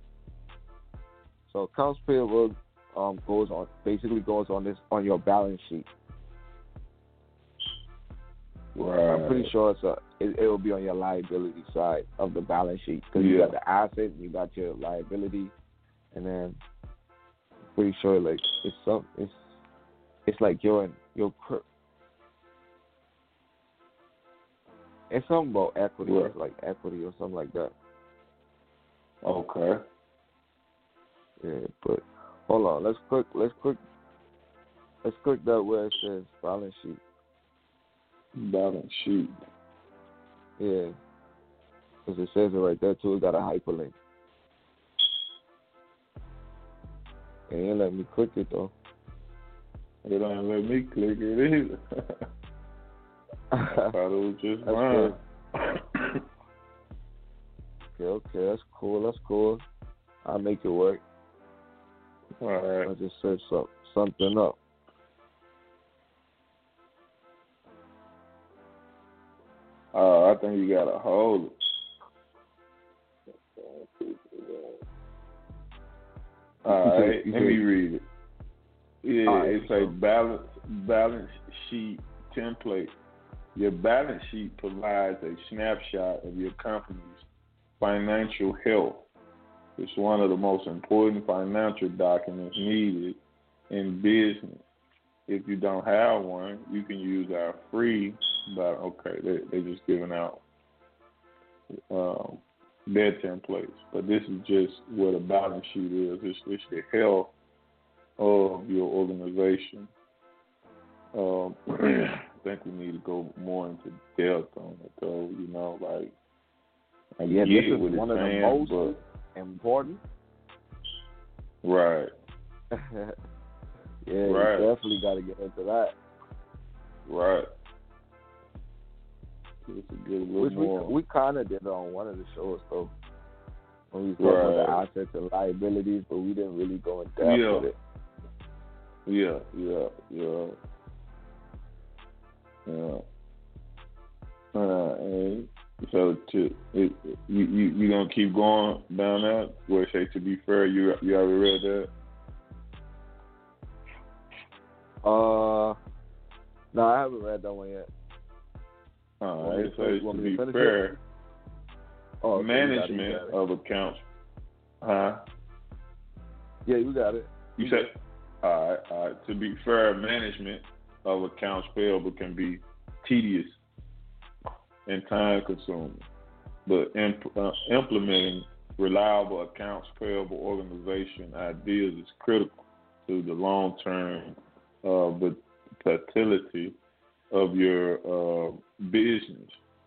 So accounts payable um, goes on basically goes on this on your balance sheet. Right. I'm pretty sure it's a it, it will be on your liability side of the balance sheet because yeah. you got the asset, you got your liability, and then I'm pretty sure like it's some it's it's like you're in your it's something about equity, right. It's like equity or something like that. Okay. Yeah, but hold on, let's click let's click let's click that where it says balance sheet. Balance sheet. Yeah. Because it says it right there, too. It got a hyperlink. It ain't let me click it, though. It don't let me click it either. I thought it was just mine. Okay, okay. That's cool. That's cool. I'll make it work. All right. I just search some, something up. Uh, I think you gotta hold it. All right, let me read it. Yeah, right, it's a balance balance sheet template. Your balance sheet provides a snapshot of your company's financial health. It's one of the most important financial documents needed in business. If you don't have one, you can use our free. But okay, they they just giving out um, their templates. But this is just what a balance sheet is. It's, it's the health of your organization. Um, I think we need to go more into depth on it, though. You know, like I yeah, get this is what one it's of saying, the most but, important. Right. yeah, right. you definitely got to get into that. Right. It's a good little Which more. we we kind of did it on one of the shows though, when we was talking right. about the assets and liabilities, but we didn't really go in depth yeah. with it. Yeah, yeah, yeah, yeah. Uh, and so to it, you you you gonna keep going down that where it say to be fair, you you already read that. Uh, no, I haven't read that one yet. All right, so to be fair, oh, management you got it, you got it. of accounts, huh? Yeah, you got it. You said, all right, all right. To be fair, management of accounts payable can be tedious and time consuming, but imp- uh, implementing reliable accounts payable organization ideas is critical to the long term uh, but fertility of your uh, business.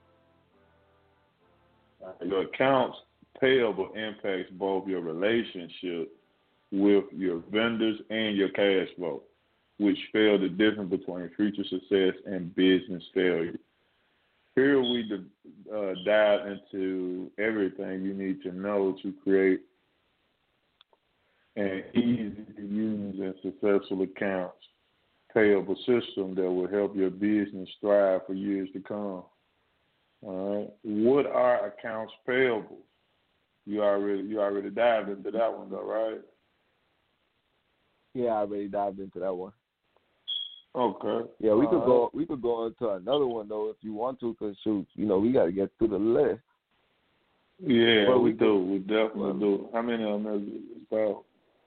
Your accounts payable impacts both your relationship with your vendors and your cash flow, which spell the difference between future success and business failure. Here we uh, dive into everything you need to know to create an easy to use and successful accounts payable system that will help your business thrive for years to come. All right. What are accounts payable? You already you already dived into that one though, right? Yeah, I already dived into that one. Okay. Yeah, we All could right. go. We could go into another one though if you want to, because shoot, you know, we got to get through the list. Yeah, But we, we do. could, We definitely well, do. How many of them is it about?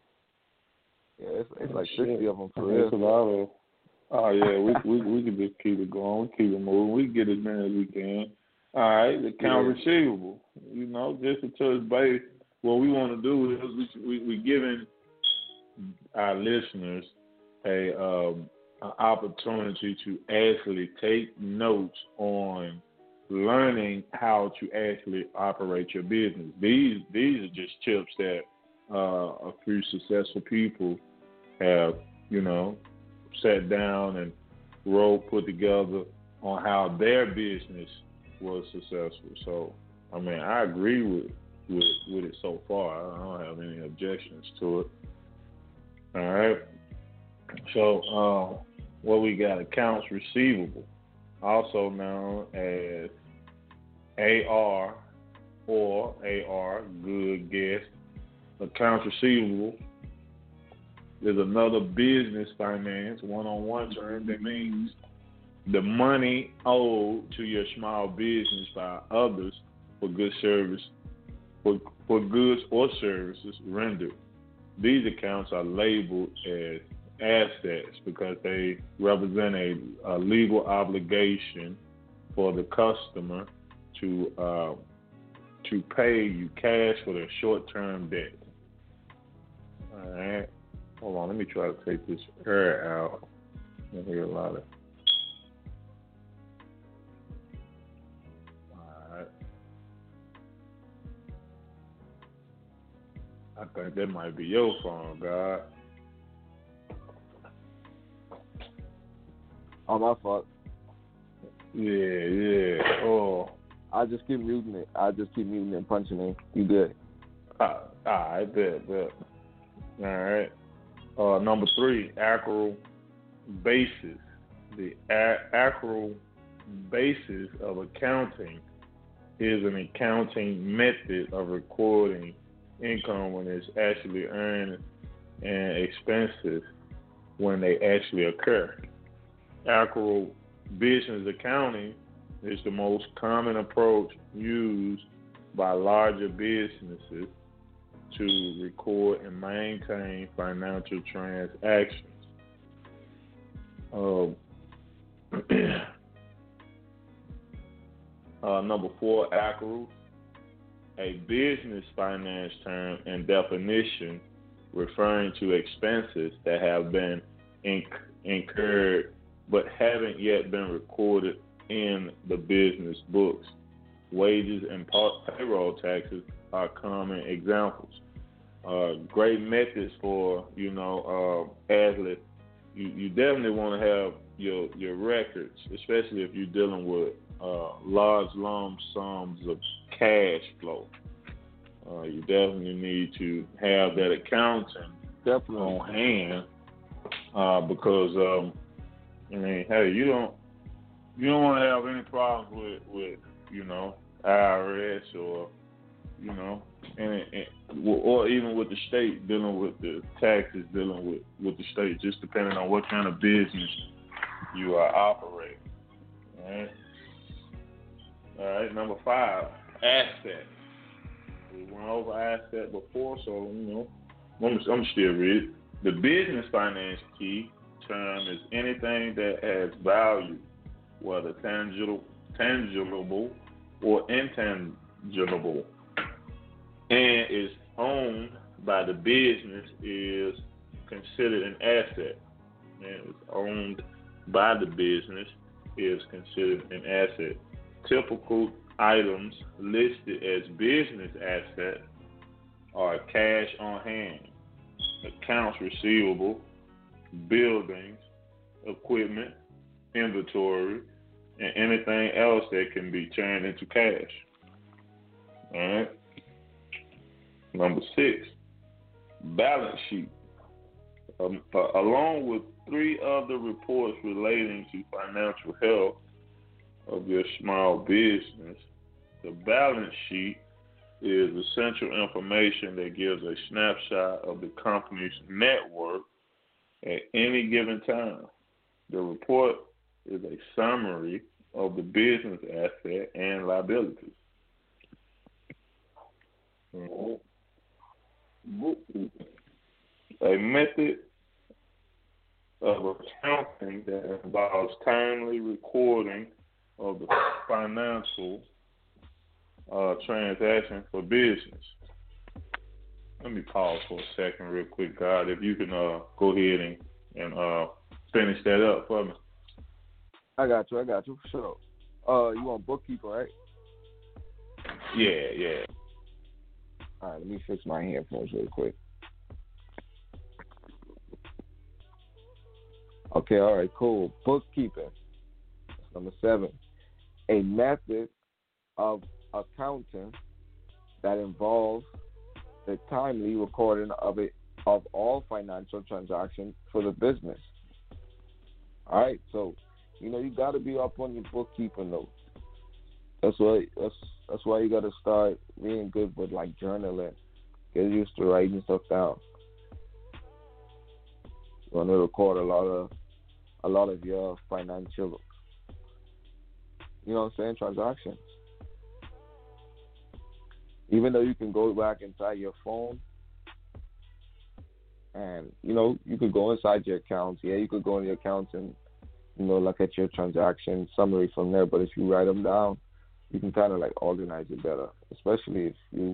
Yeah, it's, it's like Shit. sixty of them for It's a real. lot of. Oh yeah, we we we can just keep it going. We keep it moving. We get as many as we can. All right, the account Yeah. receivable. You know, just to touch base. What we want to do is we we we giving our listeners a um, an opportunity to actually take notes on learning how to actually operate your business. These these are just tips that uh, a few successful people have, you know, sat down and wrote, put together on how their business was successful. So, I mean, I agree with with, with it so far. I don't have any objections to it. All right. So, um, what we got? Accounts receivable, also known as A R or A R, good guess. Accounts receivable is another business finance one-on-one term that means the money owed to your small business by others for good service, for, for goods or services rendered. These accounts are labeled as assets because they represent a, a legal obligation for the customer to uh, to pay you cash for their short-term debt. All right. Hold on. Let me try to take this air out. I hear a lot of. All right. I think that might be your phone, God. Oh, my fault. Yeah, yeah. Oh. I just keep muting it. I just keep muting and punching it. You good? Uh, I bet, bet. All right. Uh, number three, accrual basis. The a- accrual basis of accounting is an accounting method of recording income when it's actually earned and expenses when they actually occur. Accrual business accounting is the most common approach used by larger businesses to record and maintain financial transactions. Uh, uh, number four, accrual, a business finance term and definition referring to expenses that have been inc- incurred but haven't yet been recorded in the business books. Wages and payroll taxes are common examples. Uh, great methods for, you know, uh, athlete. You, you definitely want to have your your records, especially if you're dealing with uh, large lump sums of cash flow. Uh, you definitely need to have that accounting Definitely on hand uh, because, um, I mean, hey, you don't you don't want to have any problems with, with you know, I R S or, you know, and, and or even with the state dealing with the taxes, dealing with, with the state, just depending on what kind of business you are operating. All right. All right, number five, asset. We went over asset before, so, you know, I'm, I'm still read. The business finance key term is anything that has value, whether tangible, tangible or intangible, and is owned by the business is considered an asset. And is owned by the business is considered an asset. Typical items listed as business assets are cash on hand, accounts receivable, buildings, equipment, inventory, and anything else that can be turned into cash. All right. Number six, balance sheet. Um, uh, along with three other reports relating to financial health of your small business, the balance sheet is essential information that gives a snapshot of the company's net worth at any given time. The report is a summary of the business asset and liabilities. A method of accounting that involves timely recording of the financial uh, transaction for business. Let me pause for a second real quick, God. If you can uh, go ahead and, and uh, finish that up for me. I got you, I got you, for sure. Uh, you want bookkeeper, right? Yeah, yeah. All right, let me fix my headphones real quick. Okay, all right, cool. Bookkeeping. That's number seven. A method of accounting that involves the timely recording of it of all financial transactions for the business. All right, so you know you got to be up on your bookkeeping notes. That's why that's that's why you got to start being good with like journaling. Get used to writing stuff down. You want to record a lot of a lot of your financial, you know what I'm saying, transactions. Even though you can go back inside your phone and, you know, you could go inside your accounts. Yeah, you could go in your accounts and, you know, look at your transaction summary from there. But if you write them down, you can kind of like organize it better, especially if you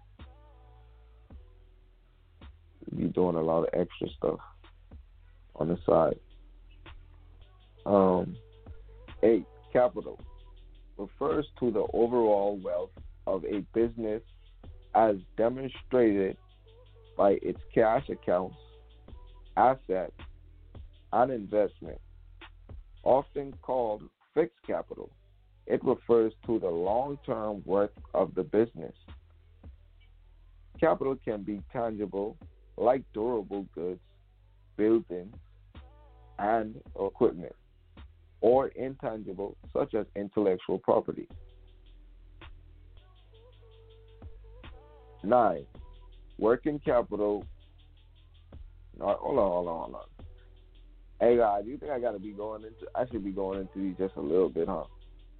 you're doing a lot of extra stuff on the side. Um, eight, capital refers to the overall wealth of a business as demonstrated by its cash accounts, assets, and investment. Often called fixed capital, it refers to the long-term worth of the business. Capital can be tangible, like durable goods, buildings, and equipment, or intangible, such as intellectual property. Nine, working capital. No, hold on, hold on, hold on. Hey, guys, do you think I got to be going into, I should be going into these just a little bit, huh?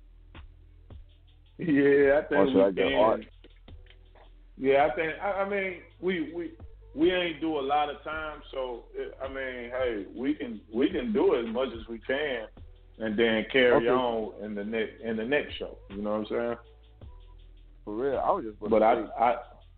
Yeah, I think we I can. Yeah, I think, I, I mean, we, we, we ain't do a lot of time, so, I mean, hey, we can, we can do as much as we can. And then carry okay. on in the next in the next show. You know what I'm saying? For real, I was just. But I, I,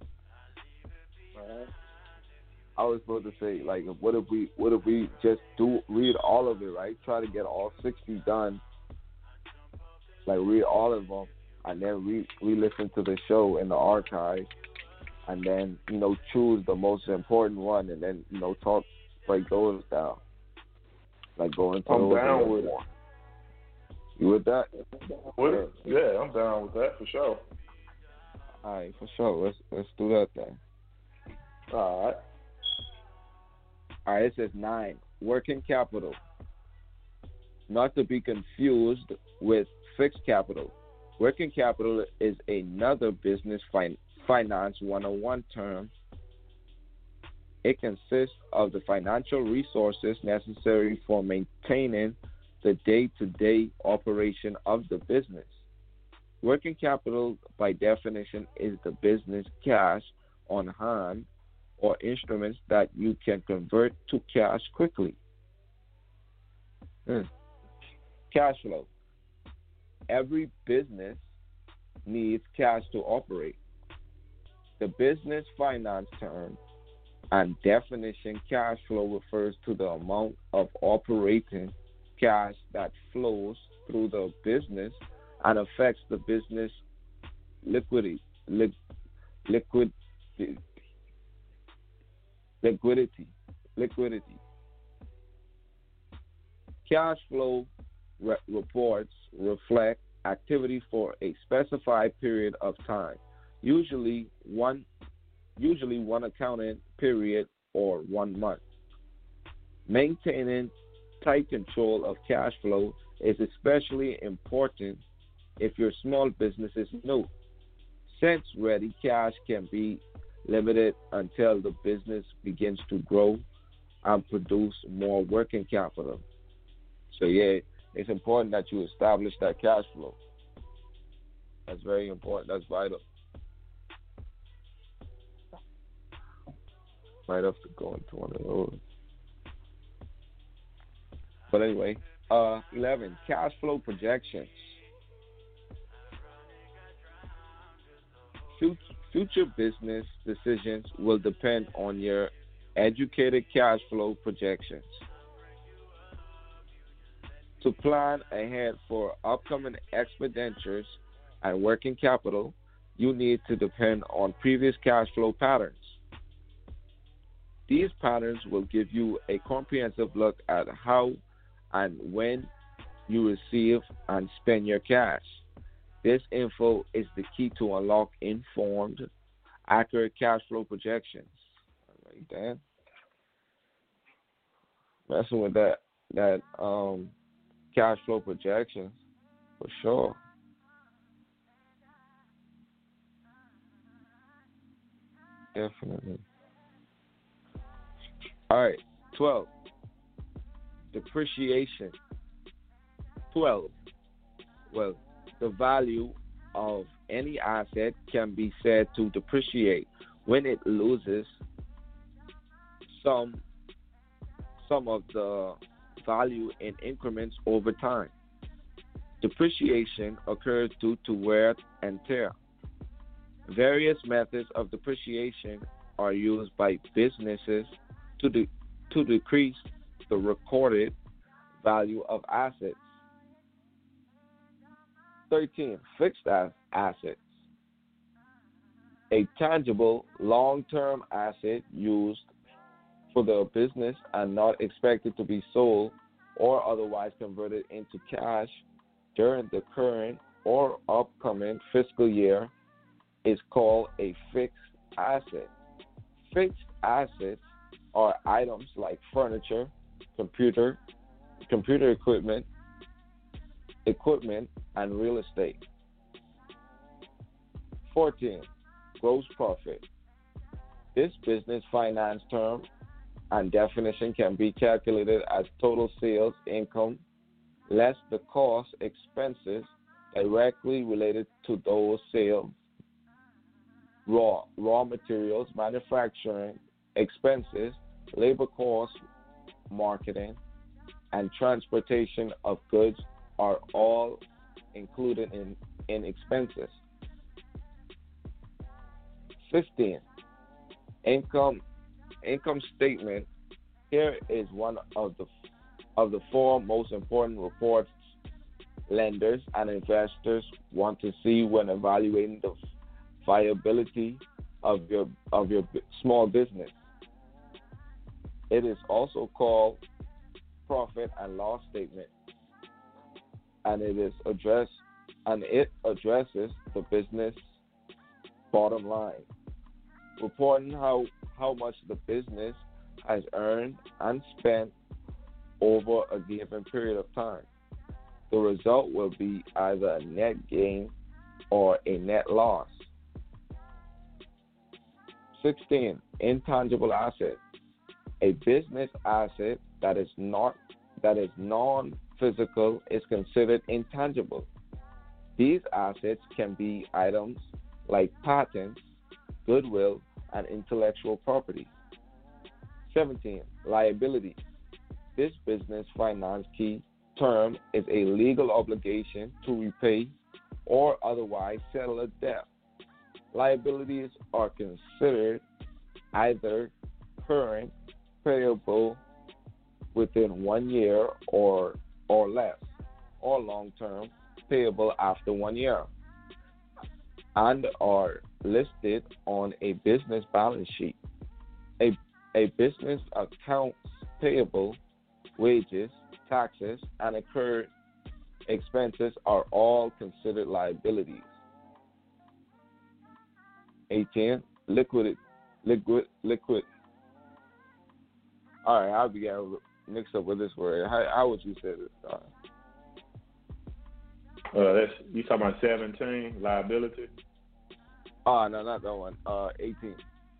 I was supposed to say, like, what if we, what if we just do read all of it, right? Try to get all sixty done. Like read all of them, and then re re-listen to the show in the archive, and then you know choose the most important one, and then you know talk break those down. Like going to I'm down with it. You with that? With it? Yeah, I'm down with that for sure. All right, for sure. Let's let's do that then. All right. All right. It says nine. Working capital, not to be confused with fixed capital. Working capital is another business fin- finance one oh one term. It consists of the financial resources necessary for maintaining the day-to-day operation of the business. Working capital, by definition, is the business cash on hand or instruments that you can convert to cash quickly. Hmm. Cash flow. Every business needs cash to operate. The business finance term and definition cash flow refers to the amount of operating cash that flows through the business and affects the business liquidity, li- liquid, liquidity, liquidity. Cash flow re- reports reflect activity for a specified period of time, usually one, usually one accounting period or one month. Maintaining tight control of cash flow is especially important if your small business is new, since ready cash can be limited until the business begins to grow and produce more working capital. So, yeah, it's important that you establish that cash flow. That's very important. That's vital. Might have to go into one of those. But anyway, uh, eleven, cash flow projections. Future business decisions will depend on your educated cash flow projections. To plan ahead for upcoming expenditures and working capital, you need to depend on previous cash flow patterns. These patterns will give you a comprehensive look at how and when you receive and spend your cash. This info is the key to unlock informed, accurate cash flow projections. All right, Dan. Messing with that that um, cash flow projections for sure. Definitely. All right, twelve. Depreciation. twelve. Well, the value of any asset can be said to depreciate when it loses some some of the value in increments over time. Depreciation occurs due to wear and tear. Various methods of depreciation are used by businesses to de- to decrease the recorded value of assets. thirteen. Fixed assets. A tangible, long-term asset used for the business and not expected to be sold or otherwise converted into cash during the current or upcoming fiscal year is called a fixed asset. Fixed assets are items like furniture, computer, computer equipment, equipment, and real estate. fourteen. Gross profit. This business finance term and definition can be calculated as total sales income less the cost expenses directly related to those sales, raw raw materials, manufacturing expenses, labor costs, marketing, and transportation of goods are all included in, in expenses. fifteen. Income income statement. Here is one of the of the four most important reports lenders and investors want to see when evaluating the viability of your of your small business. It is also called profit and loss statement, and it is addressed and it addresses the business bottom line, reporting how, how much the business has earned and spent over a given period of time. The result will be either a net gain or a net loss. sixteen. Intangible asset. A business asset that is not that is non-physical is considered intangible. These assets can be items like patents, goodwill, and intellectual property. seventeen. Liability. This business finance key term is a legal obligation to repay or otherwise settle a debt. Liabilities are considered either current, payable within one year or or less, or long-term, payable after one year, and are listed on a business balance sheet. A, a business accounts payable, wages, taxes, and incurred expenses are all considered liabilities. eighteen. Liquid, liquid, liquid. All right, I'll be getting mixed up with this word. How, how would you say this? Uh, Uh, that's you talking about seventeen liability. oh no, not that one. Uh, eighteen.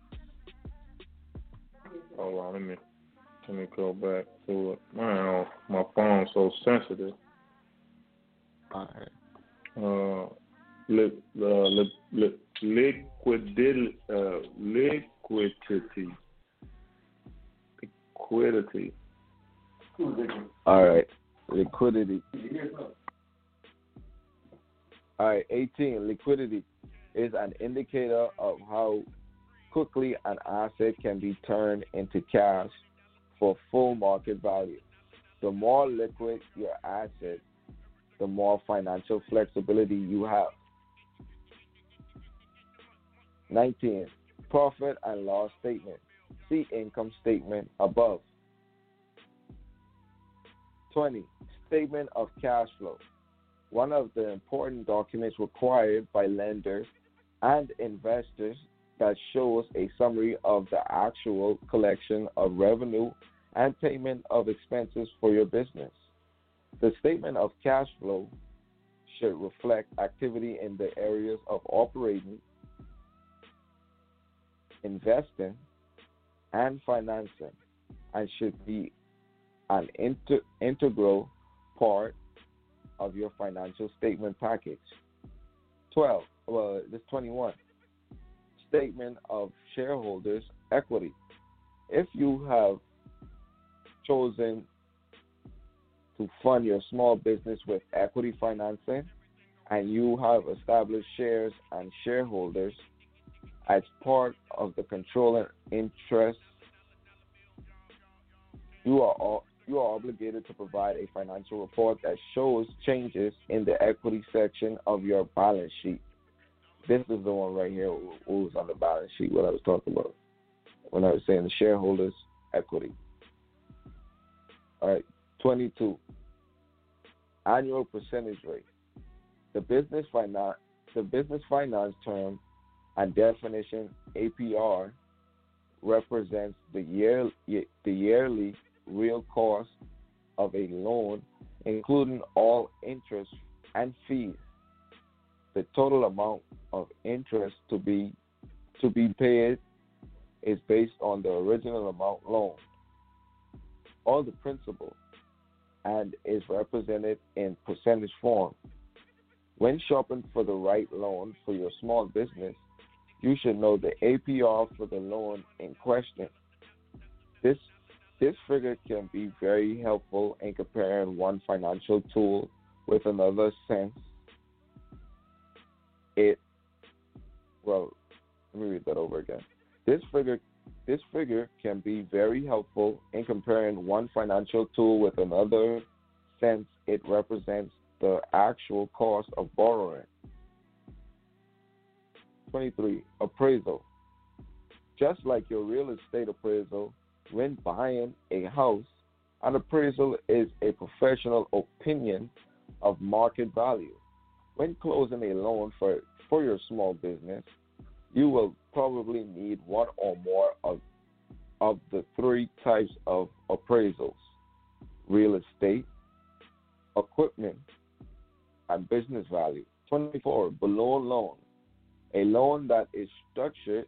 Hold on, let me let me go back to it. Man, my phone's so sensitive. All right. Uh, li, uh, li, li, liquidity, uh, liquidity, liquidity. All right. Liquidity. All right. eighteen. Liquidity is an indicator of how quickly an asset can be turned into cash for full market value. The more liquid your asset, the more financial flexibility you have. nineteen. Profit and loss statement. See income statement above. twenty. Statement of cash flow. One of the important documents required by lenders and investors that shows a summary of the actual collection of revenue and payment of expenses for your business. The statement of cash flow should reflect activity in the areas of operating, investing, and financing, and should be an inter- integral part of your financial statement package. twelve. Well, this twenty-one. Statement of shareholders' equity. If you have chosen to fund your small business with equity financing and you have established shares and shareholders as part of the controlling interest, you are all, you are obligated to provide a financial report that shows changes in the equity section of your balance sheet. This is the one right here who was on the balance sheet, what I was talking about when I was saying the shareholders' equity. All right, twenty-two. Annual percentage rate. The business finance, the business finance term and definition A P R represents the year the yearly real cost of a loan, including all interest and fees. The total amount of interest to be to be paid is based on the original amount loaned, or the principal, and is represented in percentage form. When shopping for the right loan for your small business, you should know the A P R for the loan in question. This this figure can be very helpful in comparing one financial tool with another since it well let me read that over again. This figure this figure can be very helpful in comparing one financial tool with another since it represents the actual cost of borrowing. twenty-three. Appraisal. Just like your real estate appraisal, when buying a house, an appraisal is a professional opinion of market value. When closing a loan for, for your small business, you will probably need one or more of, of the three types of appraisals: real estate, equipment, and business value. twenty-four. Balloon loan. A loan that is structured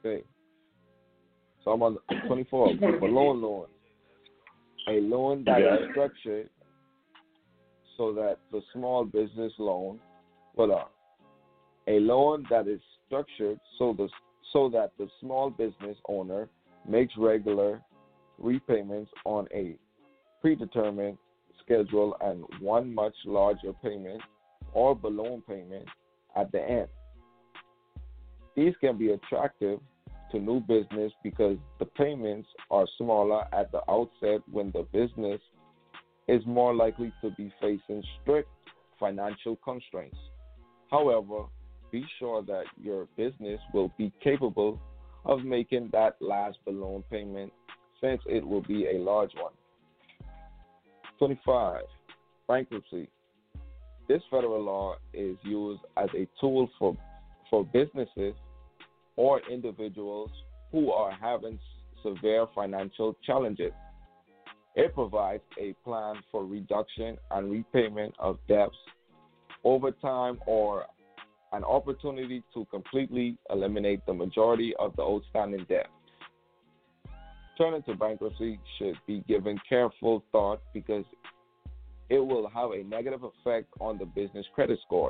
Okay. So I'm on twenty-four. Balloon loan. A loan that Yeah. is structured so that the small business loan, hold on. A loan that is structured so the so that the small business owner makes regular repayments on a predetermined schedule and one much larger payment or balloon payment at the end. These can be attractive to new business because the payments are smaller at the outset when the business is more likely to be facing strict financial constraints. However, be sure that your business will be capable of making that last balloon payment since it will be a large one. twenty-five. Bankruptcy. This federal law is used as a tool for, for businesses or individuals who are having severe financial challenges. It provides a plan for reduction and repayment of debts over time or an opportunity to completely eliminate the majority of the outstanding debt. Turning to bankruptcy should be given careful thought because it will have a negative effect on the business credit score.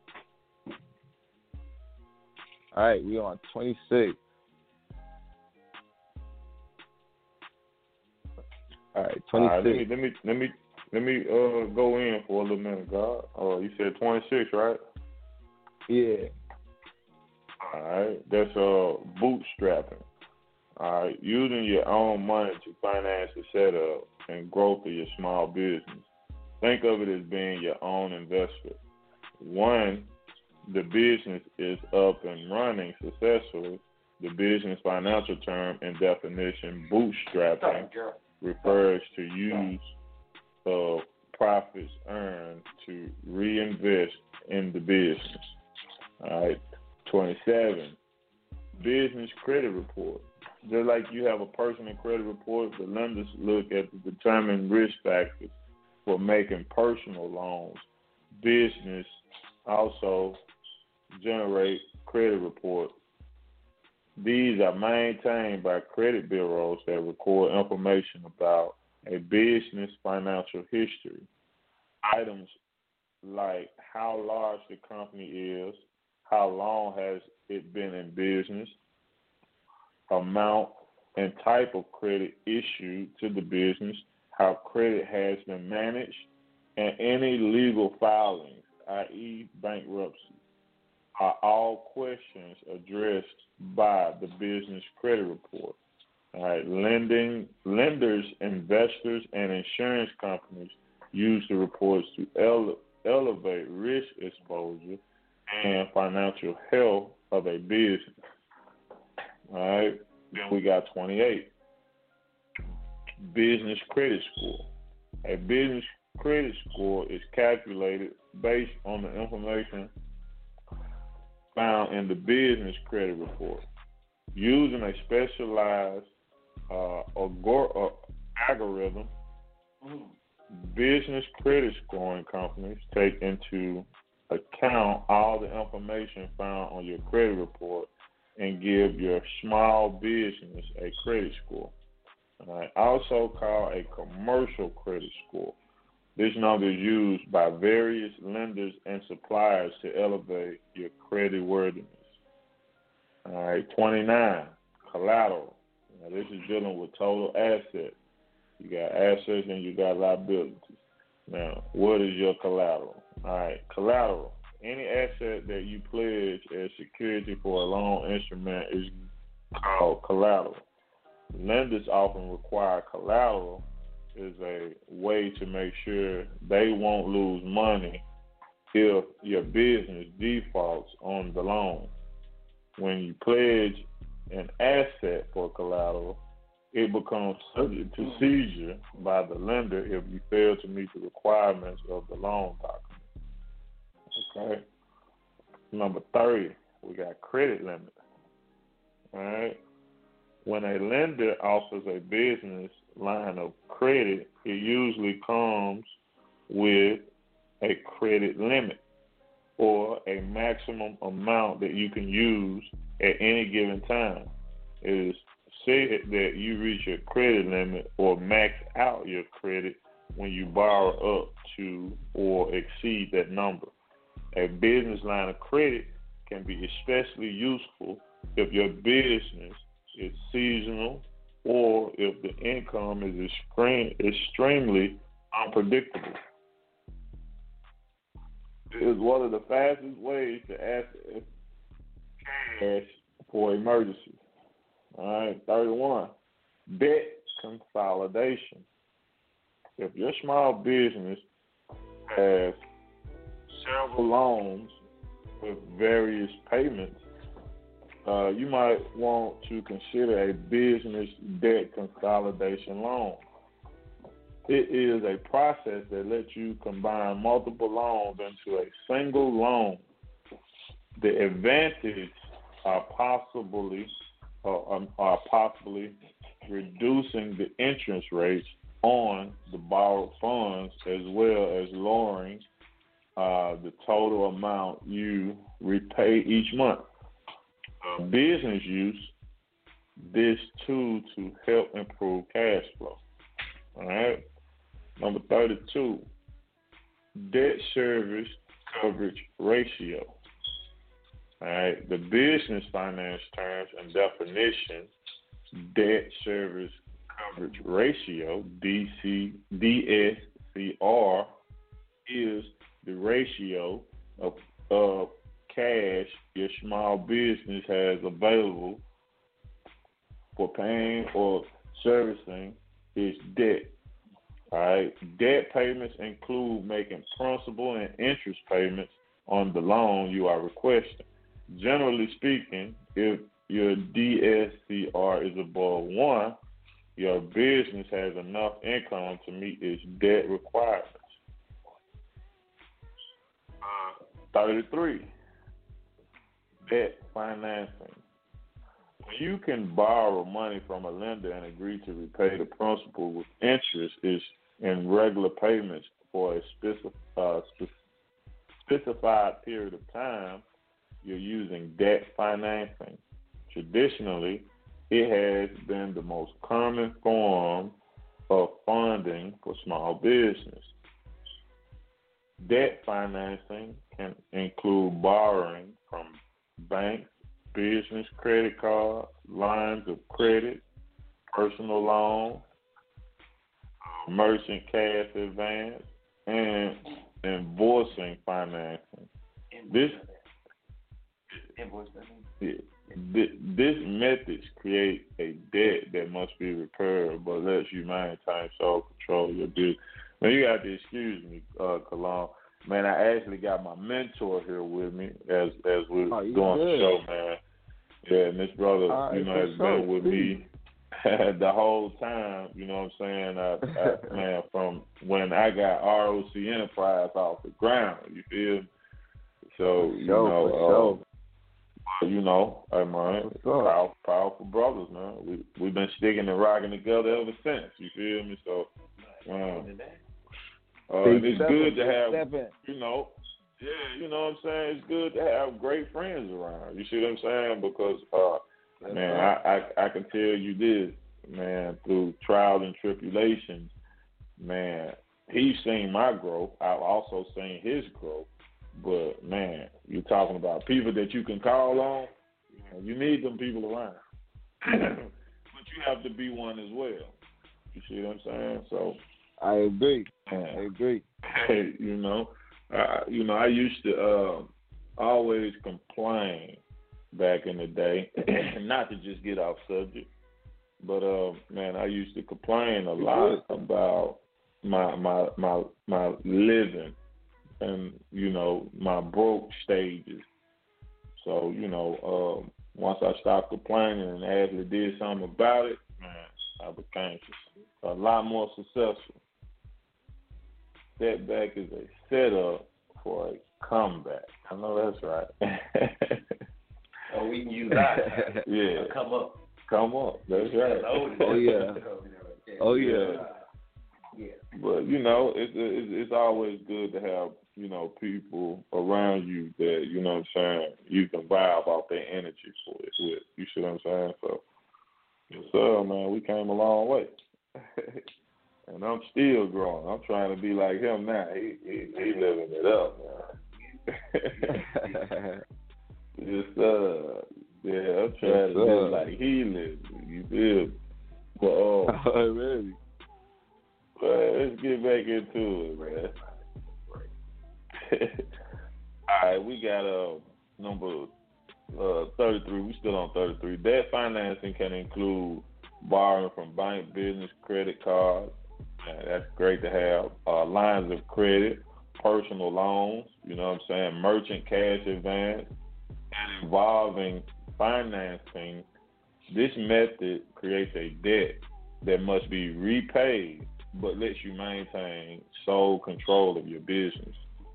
All right, we're on twenty-six. All right, twenty-six. All right, let me let me let me let me uh go in for a little minute, God. Oh, you said twenty-six, right? Yeah. All right, that's uh bootstrapping. All right, using your own money to finance the setup and growth of your small business. Think of it as being your own investor. One, the business is up and running successfully. The business financial term and definition, bootstrapping, refers to use of profits earned to reinvest in the business. All right, twenty-seven, business credit report. Just like you have a personal credit report, the lenders look at the determined risk factors for making personal loans. Business also generate credit reports. These are maintained by credit bureaus that record information about a business financial history. Items like how large the company is, how long has it been in business, amount and type of credit issued to the business, how credit has been managed, and any legal filings, that is bankruptcy, are all questions addressed by the business credit report. All right, lending, lenders, investors, and insurance companies use the reports to ele- elevate risk exposure and financial health of a business. All right, then we got twenty-eight. Business credit score. A business credit score is calculated based on the information found in the business credit report. Using a specialized uh, agor- uh, algorithm, business credit scoring companies take into account all the information found on your credit report and give your small business a credit score. All right. Also called a commercial credit score. This number is used by various lenders and suppliers to elevate your credit worthiness. All right, twenty-nine, collateral. Now, this is dealing with total assets. You got assets and you got liabilities. Now, what is your collateral? All right, collateral. Any asset that you pledge as security for a loan instrument is called collateral. Lenders often require collateral as a way to make sure they won't lose money if your business defaults on the loan. When you pledge an asset for collateral, it becomes subject to seizure by the lender if you fail to meet the requirements of the loan document. Okay. Number thirty, we got credit limit. All right. When a lender offers a business line of credit, it usually comes with a credit limit or a maximum amount that you can use at any given time. it is said that you reach your credit limit or max out your credit when you borrow up to or exceed that number. A business line of credit can be especially useful if your business is seasonal or if the income is extreme, extremely unpredictable. It is one of the fastest ways to access cash for emergencies. All right, thirty-one, debt consolidation. If your small business has several loans with various payments, uh, you might want to consider a business debt consolidation loan. It is a process that lets you combine multiple loans into a single loan. The advantages are possibly uh, are possibly reducing the interest rates on the borrowed funds, as well as lowering uh, the total amount you repay each month. Uh, business use this tool to help improve cash flow. All right. Number thirty-two, debt service coverage ratio. All right. The business finance terms and definition, debt service coverage ratio, D C, D S C R, is the ratio of, of cash your small business has available for paying or servicing its debt. All right. Debt payments include making principal and interest payments on the loan you are requesting. Generally speaking, if your D S C R is above one, your business has enough income to meet its debt requirements. Uh, thirty-three, debt financing. When you can borrow money from a lender and agree to repay the principal with interest is in regular payments for a specific, uh, specified period of time, you're using debt financing. Traditionally, it has been the most common form of funding for small business. Debt financing can include borrowing from banks, business credit cards, lines of credit, personal loans, merchant cash advance, and invoicing financing. This yeah, this methods create a debt that must be repaired, but lets you maintain sole control of your business. Now you got to excuse me, uh, Cologne. Man, I actually got my mentor here with me as as we're oh, doing good. the show, man. Yeah, and this brother, right, you know, has sure. been with me the whole time. You know what I'm saying? I, I, man, from when I got R O C Enterprise off the ground, you feel me? So you sure, know. sure. Uh, You know, hey man, powerful, powerful brothers, man. We we've been sticking and rocking together ever since. You feel me? So, um, uh, and it's seven, good to have, seven. you know, yeah, you know what I'm saying. It's good to have great friends around. You see what I'm saying? Because, uh, man, I, I I can tell you this, man, through trials and tribulations, man, he's seen my growth. I've also seen his growth. But, man, you're talking about people that you can call on. You need them people around. But you have to be one as well. You see what I'm saying? So I agree. Man, I agree. Hey, you know, uh, you know, I used to uh, always complain back in the day, not to just get off subject, but, uh, man, I used to complain a lot about my my my my living. And, you know, my broke stages. So, you know, um, once I stopped complaining and actually did something about it, man, I became a lot more successful. Setback is a setup for a comeback. I know that's right. Oh, we can use that. Yeah. Come up. Come up. That's right. Oh, yeah. Oh, yeah. Yeah. But, you know, it's, it's it's always good to have, you know, people around you that, you know what I'm saying, you can vibe off their energy for it with. You see what I'm saying? So, Yes, sir, man. We came a long way. And I'm still growing. I'm trying to be like him now. He he, he living it up, man. Yes, sir. Yeah, I'm trying yes, to live like he lives. You feel me? But, um, oh, really? Well, let's get back into it, man. All right, we got uh, number uh, thirty-three. We still on thirty-three. Debt financing can include borrowing from bank, business, credit cards. Man, that's great to have. Uh, lines of credit, personal loans, you know what I'm saying, merchant cash advance, and involving financing. This method creates a debt that must be repaid but lets you maintain sole control of your business.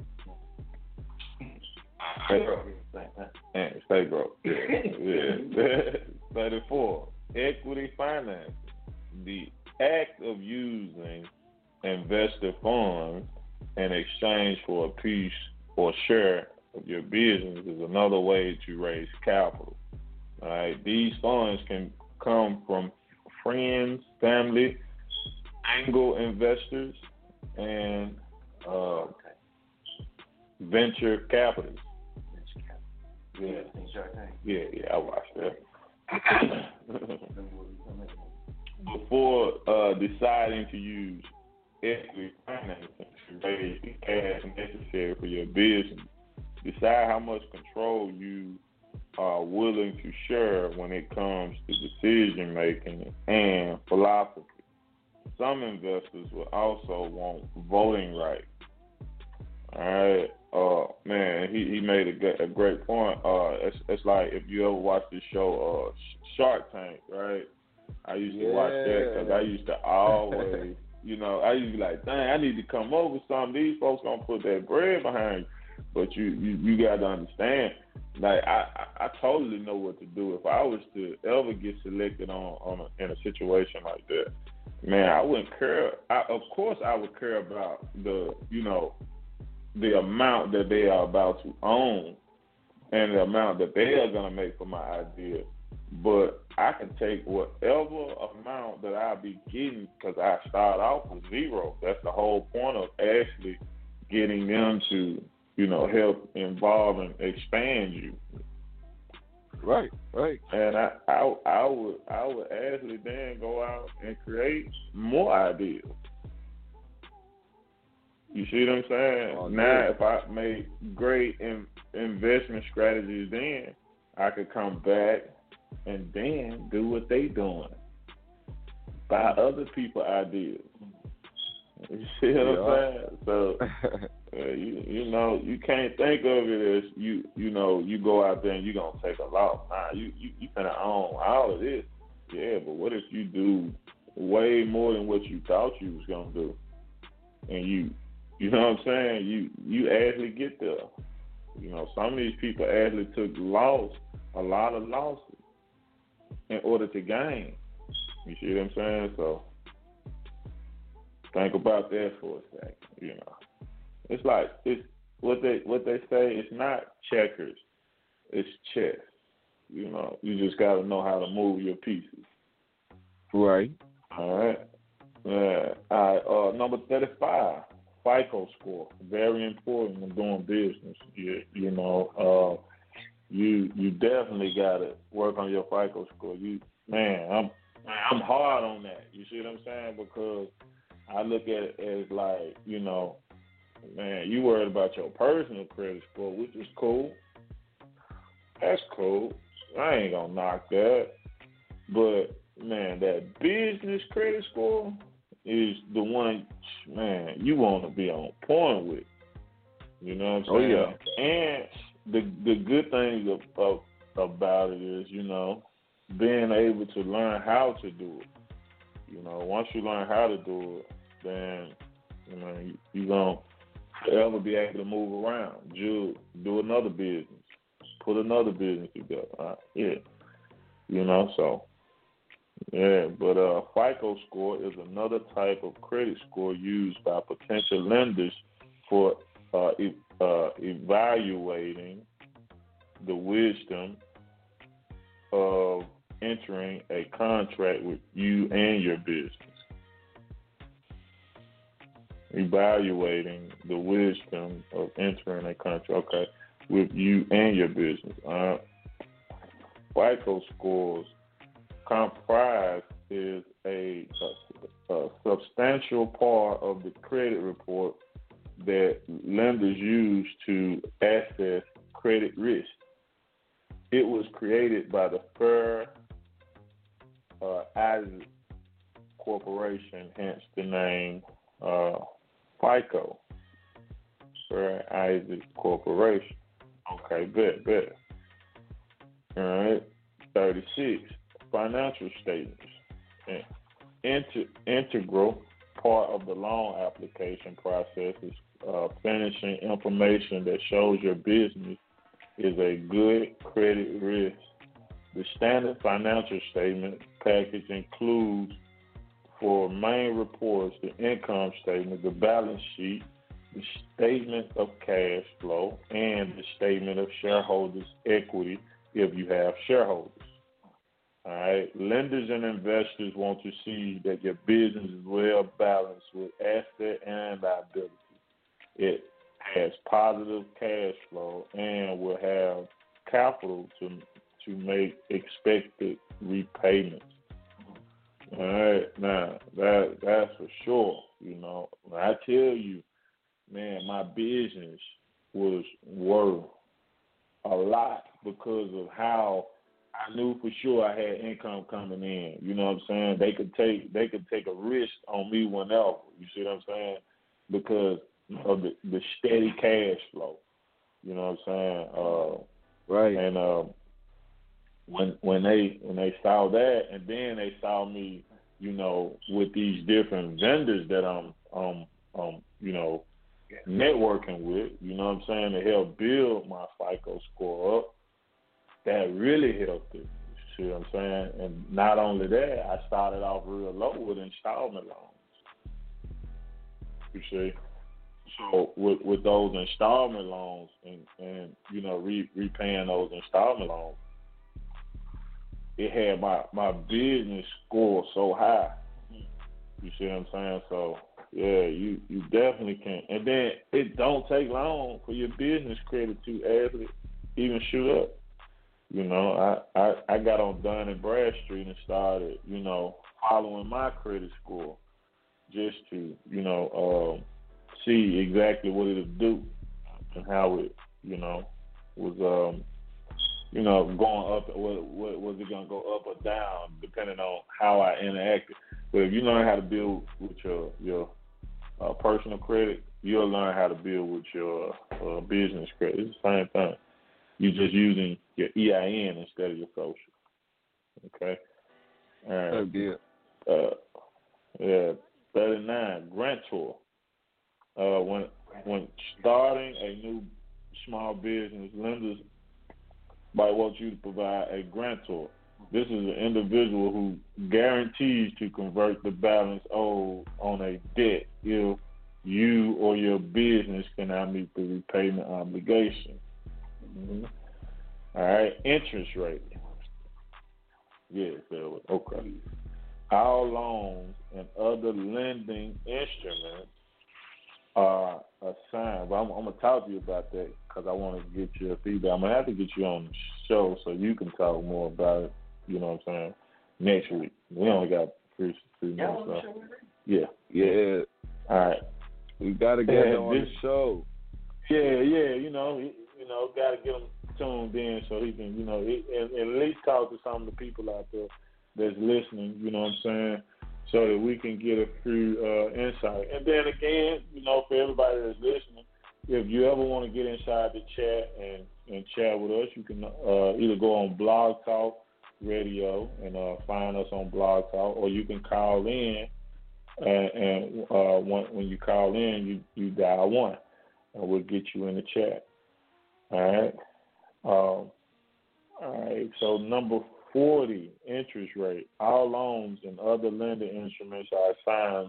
Stay broke. Stay broke. Yeah. yeah. thirty-four. Equity financing. The act of using investor funds in exchange for a piece or share of your business is another way to raise capital. All right. These funds can come from friends, family, angel investors, and uh, venture capitalists. Yeah, yeah, yeah. I watched that. Before uh, deciding to use equity financing to raise the cash necessary for your business, decide how much control you are willing to share when it comes to decision making and philosophy. Some investors will also want voting rights. All right, uh, man, he, he made a, a great point. Uh, it's, it's like if you ever watch this show, uh, Shark Tank, right? I used to yeah. watch that because I used to always, you know, I used to be like, dang, I need to come over with something. These folks gonna put that bread behind you. But you, you, you got to understand, like, I, I, I totally know what to do. If I was to ever get selected on, on a, in a situation like that, man, I wouldn't care. I, of course, I would care about the, you know, the amount that they are about to own and the amount that they are going to make for my idea. But I can take whatever amount that I'll be getting because I start off with zero. That's the whole point of actually getting them to, you know, help involve and expand you. Right, right. And I, I, I would, I would actually then go out and create more ideas. You see what I'm saying? Oh, now, if I make great in, investment strategies, then I could come back and then do what they doing. Buy other people ideas. You see what yeah. I'm saying? So, uh, you you know, you can't think of it as you you know you go out there and you gonna take a loss. Nah, you you you finna own all of this. Yeah, but what if you do way more than what you thought you was gonna do, and you you know what I'm saying? You you actually get there. You know, some of these people actually took loss, a lot of losses, in order to gain. You see what I'm saying? So think about that for a second. You know, it's like it's what they what they say. It's not checkers, it's chess. You know, you just got to know how to move your pieces. Right. All right. Yeah. All right. Uh, number thirty-five, FICO score. Very important when doing business. You, you know, uh, you you definitely got to work on your FICO score. You man, I'm I'm hard on that. You see what I'm saying? Because I look at it as like, you know, man, you worried about your personal credit score, which is cool. That's cool. I ain't gonna knock that. But man, that business credit score is the one, man, you want to be on point with. You know what I'm saying? Oh, yeah. And the the good thing of, of, about it is, you know, being able to learn how to do it. You know, once you learn how to do it, then, you know, you, you're going to ever be able to move around. You do another business. Put another business together. Uh, yeah. You know, so, yeah. But uh, FICO score is another type of credit score used by potential lenders for uh, e- uh, evaluating the wisdom of entering a contract with you and your business. Evaluating the wisdom of entering a contract, okay, with you and your business. Uh, FICO scores comprise is a, a, a substantial part of the credit report that lenders use to assess credit risk. It was created by the Fair uh, Isaac Corporation, hence the name uh, FICO. Fair Isaac Corporation. Okay, bet, bet. All right, thirty-six. Financial statements. Inter- integral part of the loan application process is uh, finishing information that shows your business is a good credit risk. The standard financial statement package includes, for main reports, the income statement, the balance sheet, the statement of cash flow, and the statement of shareholders' equity if you have shareholders. All right. Lenders and investors want to see that your business is well balanced with asset and liability. It has positive cash flow and will have capital to to make expected repayments. All right. Now that that's for sure. You know, when I tell you, man, my business was worth a lot because of how I knew for sure I had income coming in. You know what I'm saying? They could take they could take a risk on me whenever. You see what I'm saying? Because of the, the steady cash flow. You know what I'm saying? Uh, right. And uh, when when they when they saw that, and then they saw me, you know, with these different vendors that I'm um um you know networking with. You know what I'm saying? To help build my FICO score up. That really helped it. See what I'm saying? And not only that, I started off real low with installment loans. You see? So with with those installment loans and, and you know, re, repaying those installment loans, it had my, my business score so high. You see what I'm saying? So, yeah, you, you definitely can. And then it don't take long for your business credit to actually even shoot up. You know, I, I, I got on Dun and Bradstreet and started, you know, following my credit score just to, you know, um, see exactly what it'll do and how it, you know, was, um, you know, going up. What, what was it going to go up or down depending on how I interacted? But if you learn how to build with your your uh, personal credit, you'll learn how to build with your uh, business credit. It's the same thing. You're just using your E I N instead of your social. Okay? All right. Oh, good. Uh, yeah, thirty-nine, grantor. Uh, when when starting a new small business, lenders might want you to provide a grantor. This is an individual who guarantees to convert the balance owed on a debt if you or your business cannot meet the repayment obligation. Mm-hmm. All right, interest rate. Yeah, so, okay. All loans and other lending instruments are assigned. Well, I'm, I'm going to talk to you about that because I want to get your feedback. I'm going to have to get you on the show so you can talk more about it, you know what I'm saying, next week. We only got three, three months left. Yeah. Yeah. All right. We got to get Yeah, him on this- the show. Yeah, yeah, you know, he, you know, got to get him tuned in so he can, you know, he, and, and at least talk to some of the people out there that's listening, you know what I'm saying, so that we can get a few uh, insight. And then again, you know, for everybody that's listening, if you ever want to get inside the chat and, and chat with us, you can uh, either go on Blog Talk Radio and uh, find us on Blog Talk, or you can call in, and, and uh, when, when you call in, you, you dial one, and we'll get you in the chat. All right? Um, all right, so number forty, interest rate. All loans and other lender instruments are assigned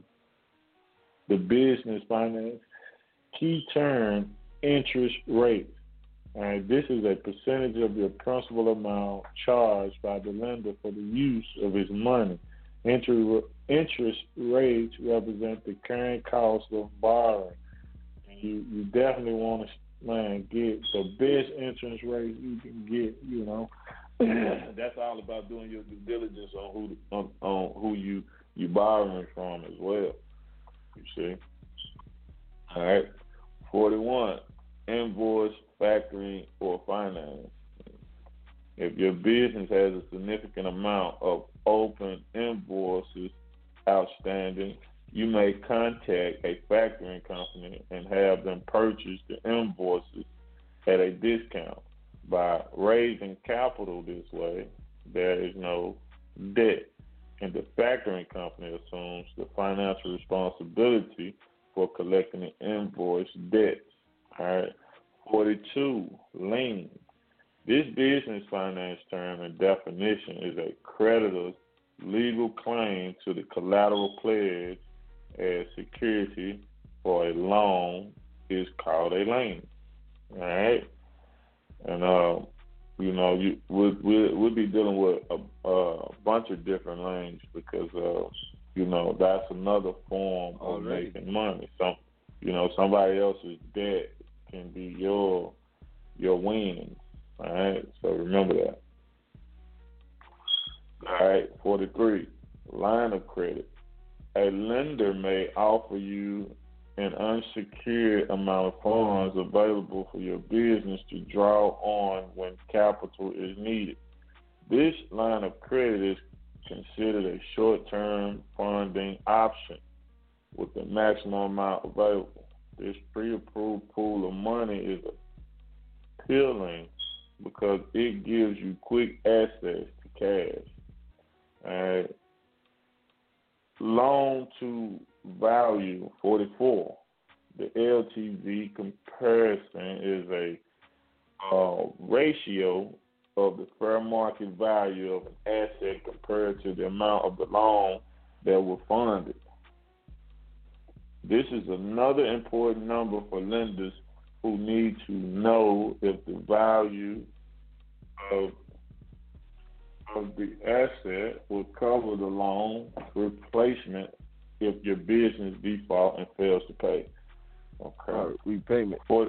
the business finance key term interest rate. And this is a percentage of your principal amount charged by the lender for the use of his money. Interest interest rates represent the current cost of borrowing. And you, you definitely want to, man, get the best interest rates you can get, you know. That's all about doing your due diligence on who on, on who you you borrowing from as well. You see. All right. Forty-one. Invoice, factoring, or finance. If your business has a significant amount of open invoices outstanding, you may contact a factoring company and have them purchase the invoices at a discount. By raising capital this way, there is no debt, and the factoring company assumes the financial responsibility for collecting the invoice debts. All right. forty-two, lien. This business finance term and definition is a creditor's legal claim to the collateral pledged as security for a loan is called a lien. All right. And, uh, you know, you we'll, we'll, we'll be dealing with a, a bunch of different liens because, uh, you know, that's another form of Already. making money. Some, you know, somebody else's debt can be your your winnings. All right, so remember that. All right, forty-three, line of credit. A lender may offer you an unsecured amount of funds available for your business to draw on when capital is needed. This line of credit is considered a short-term funding option with the maximum amount available. This pre-approved pool of money is appealing because it gives you quick access to cash. All right. Loan to value, forty-four. The L T V comparison is a uh, ratio of the fair market value of an asset compared to the amount of the loan that was funded. This is another important number for lenders who need to know if the value of of the asset will cover the loan replacement if your business default and fails to pay. Okay. Uh, repayment. For,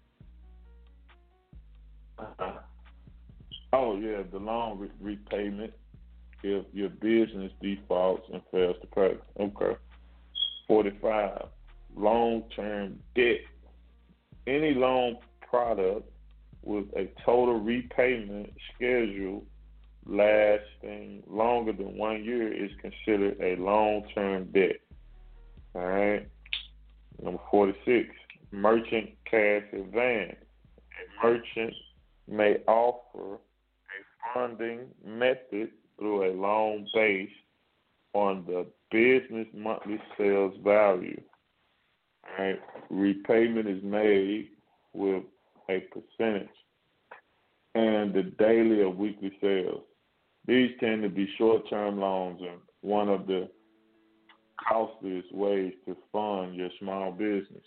uh, oh, yeah, the loan re- repayment if your business defaults and fails to pay. Okay. forty-five, long-term debt. Any loan product with a total repayment schedule lasting longer than one year is considered a long-term debt. All right. Number forty-six, merchant cash advance. A merchant may offer a funding method through a loan based on the business monthly sales value. All right. Repayment is made with a percentage and the daily or weekly sales. These tend to be short-term loans and one of the costliest ways to fund your small business.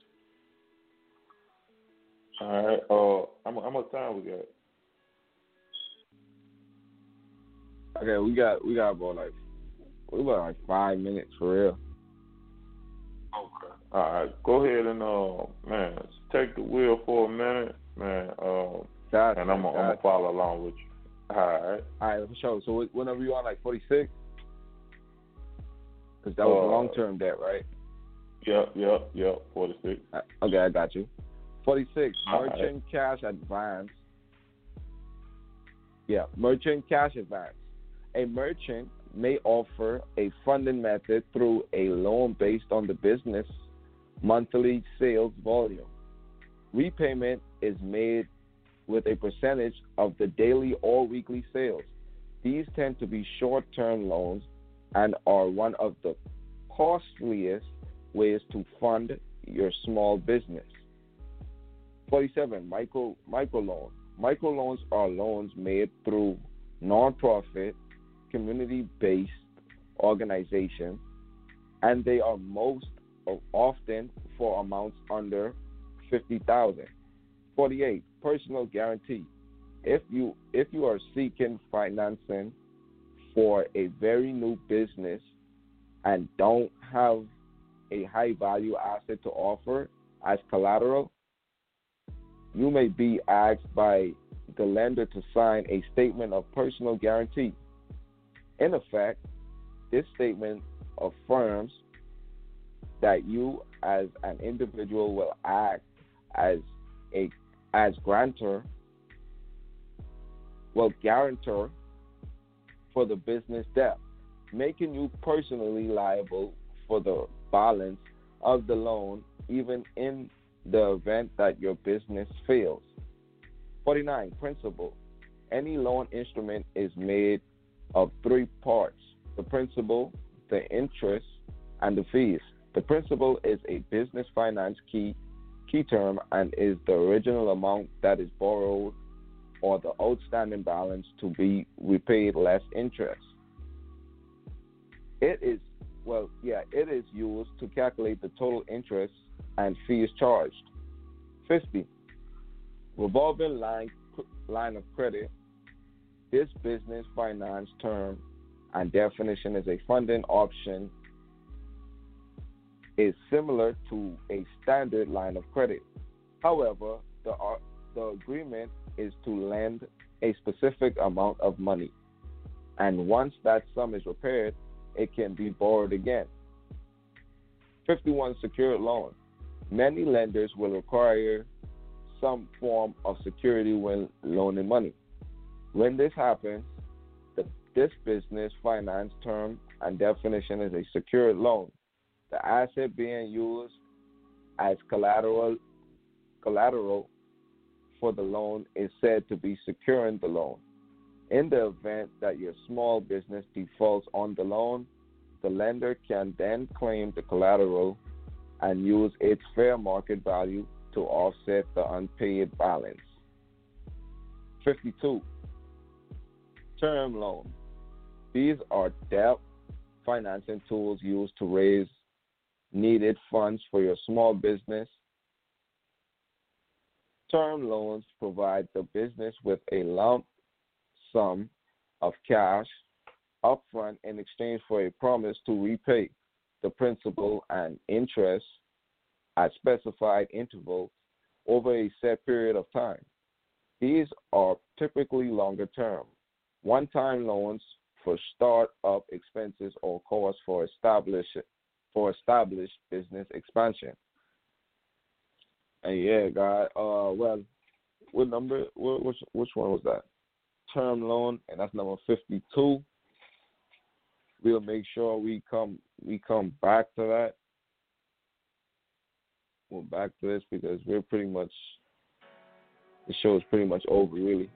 All right. Uh, how, how much time we got? Okay, we got we got about like we got like five minutes for real. Okay. All right. Go ahead and uh, man, take the wheel for a minute, man. Uh, Gotcha, and I'm gonna gotcha. follow along with you. All right. All right, for sure. So whenever you on like forty-six, because that was Uh, long-term debt, right? Yep, yep, yep. forty-six. Uh, Okay, I got you. forty-six, All right. merchant cash advance. Yeah, merchant cash advance. A merchant may offer a funding method through a loan based on the business monthly sales volume. Repayment is made with a percentage of the daily or weekly sales. These tend to be short-term loans and are one of the costliest ways to fund your small business. forty-seven, micro microloan. Microloans are loans made through nonprofit, community-based organizations, and they are most often for amounts under fifty thousand dollars. forty-eight, personal guarantee. If you if you are seeking financing for a very new business and don't have a high value asset to offer as collateral, you may be asked by the lender to sign a statement of personal guarantee. In effect, this statement affirms that you as an individual will act as a as grantor, well guarantor for the business debt, making you personally liable for the balance of the loan even in the event that your business fails. forty-nine. Principal. Any loan instrument is made of three parts: the principal, the interest, and the fees. The principal is a business finance key key term and is the original amount that is borrowed or the outstanding balance to be repaid less interest. It is well, yeah, it is used to calculate the total interest and fees charged. fifty. Revolving line line of credit. This business finance term and definition is a funding option is similar to a standard line of credit. However, the uh, the agreement is to lend a specific amount of money, and once that sum is repaired, it can be borrowed again. fifty-one. Secured loan. Many lenders will require some form of security when loaning money. When this happens, the, this business finance term and definition is a secured loan. The asset being used as collateral collateral for the loan is said to be securing the loan. In the event that your small business defaults on the loan, the lender can then claim the collateral and use its fair market value to offset the unpaid balance. fifty-two. Term loan. These are debt financing tools used to raise needed funds for your small business. Term loans provide the business with a lump sum of cash upfront in exchange for a promise to repay the principal and interest at specified intervals over a set period of time. These are typically longer term, one-time loans for start-up expenses or costs for established for established business expansion. And yeah, God, uh, well, what number? What, which which one was that? Term loan, and that's number fifty-two. We'll make sure we come we come back to that. We're back to this because we're pretty much the show is pretty much over, really.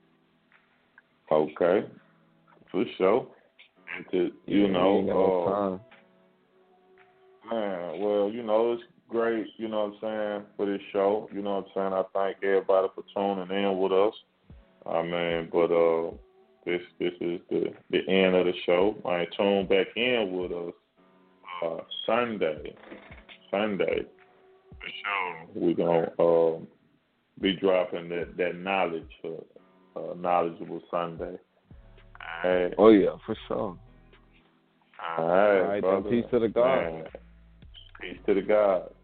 Okay, for sure. And to, you yeah, know, uh, man, well, you know, it's great, you know what I'm saying, for this show. You know what I'm saying? I thank everybody for tuning in with us. I mean, but uh, this this is the, the end of the show. I right, tune back in with us uh, Sunday. Sunday. For sure. We're going to uh, be dropping that, that knowledge, uh, uh, knowledgeable Sunday. All right. Oh, yeah, for sure. All right, All right, brother. then peace to the God. Man. Peace to the God.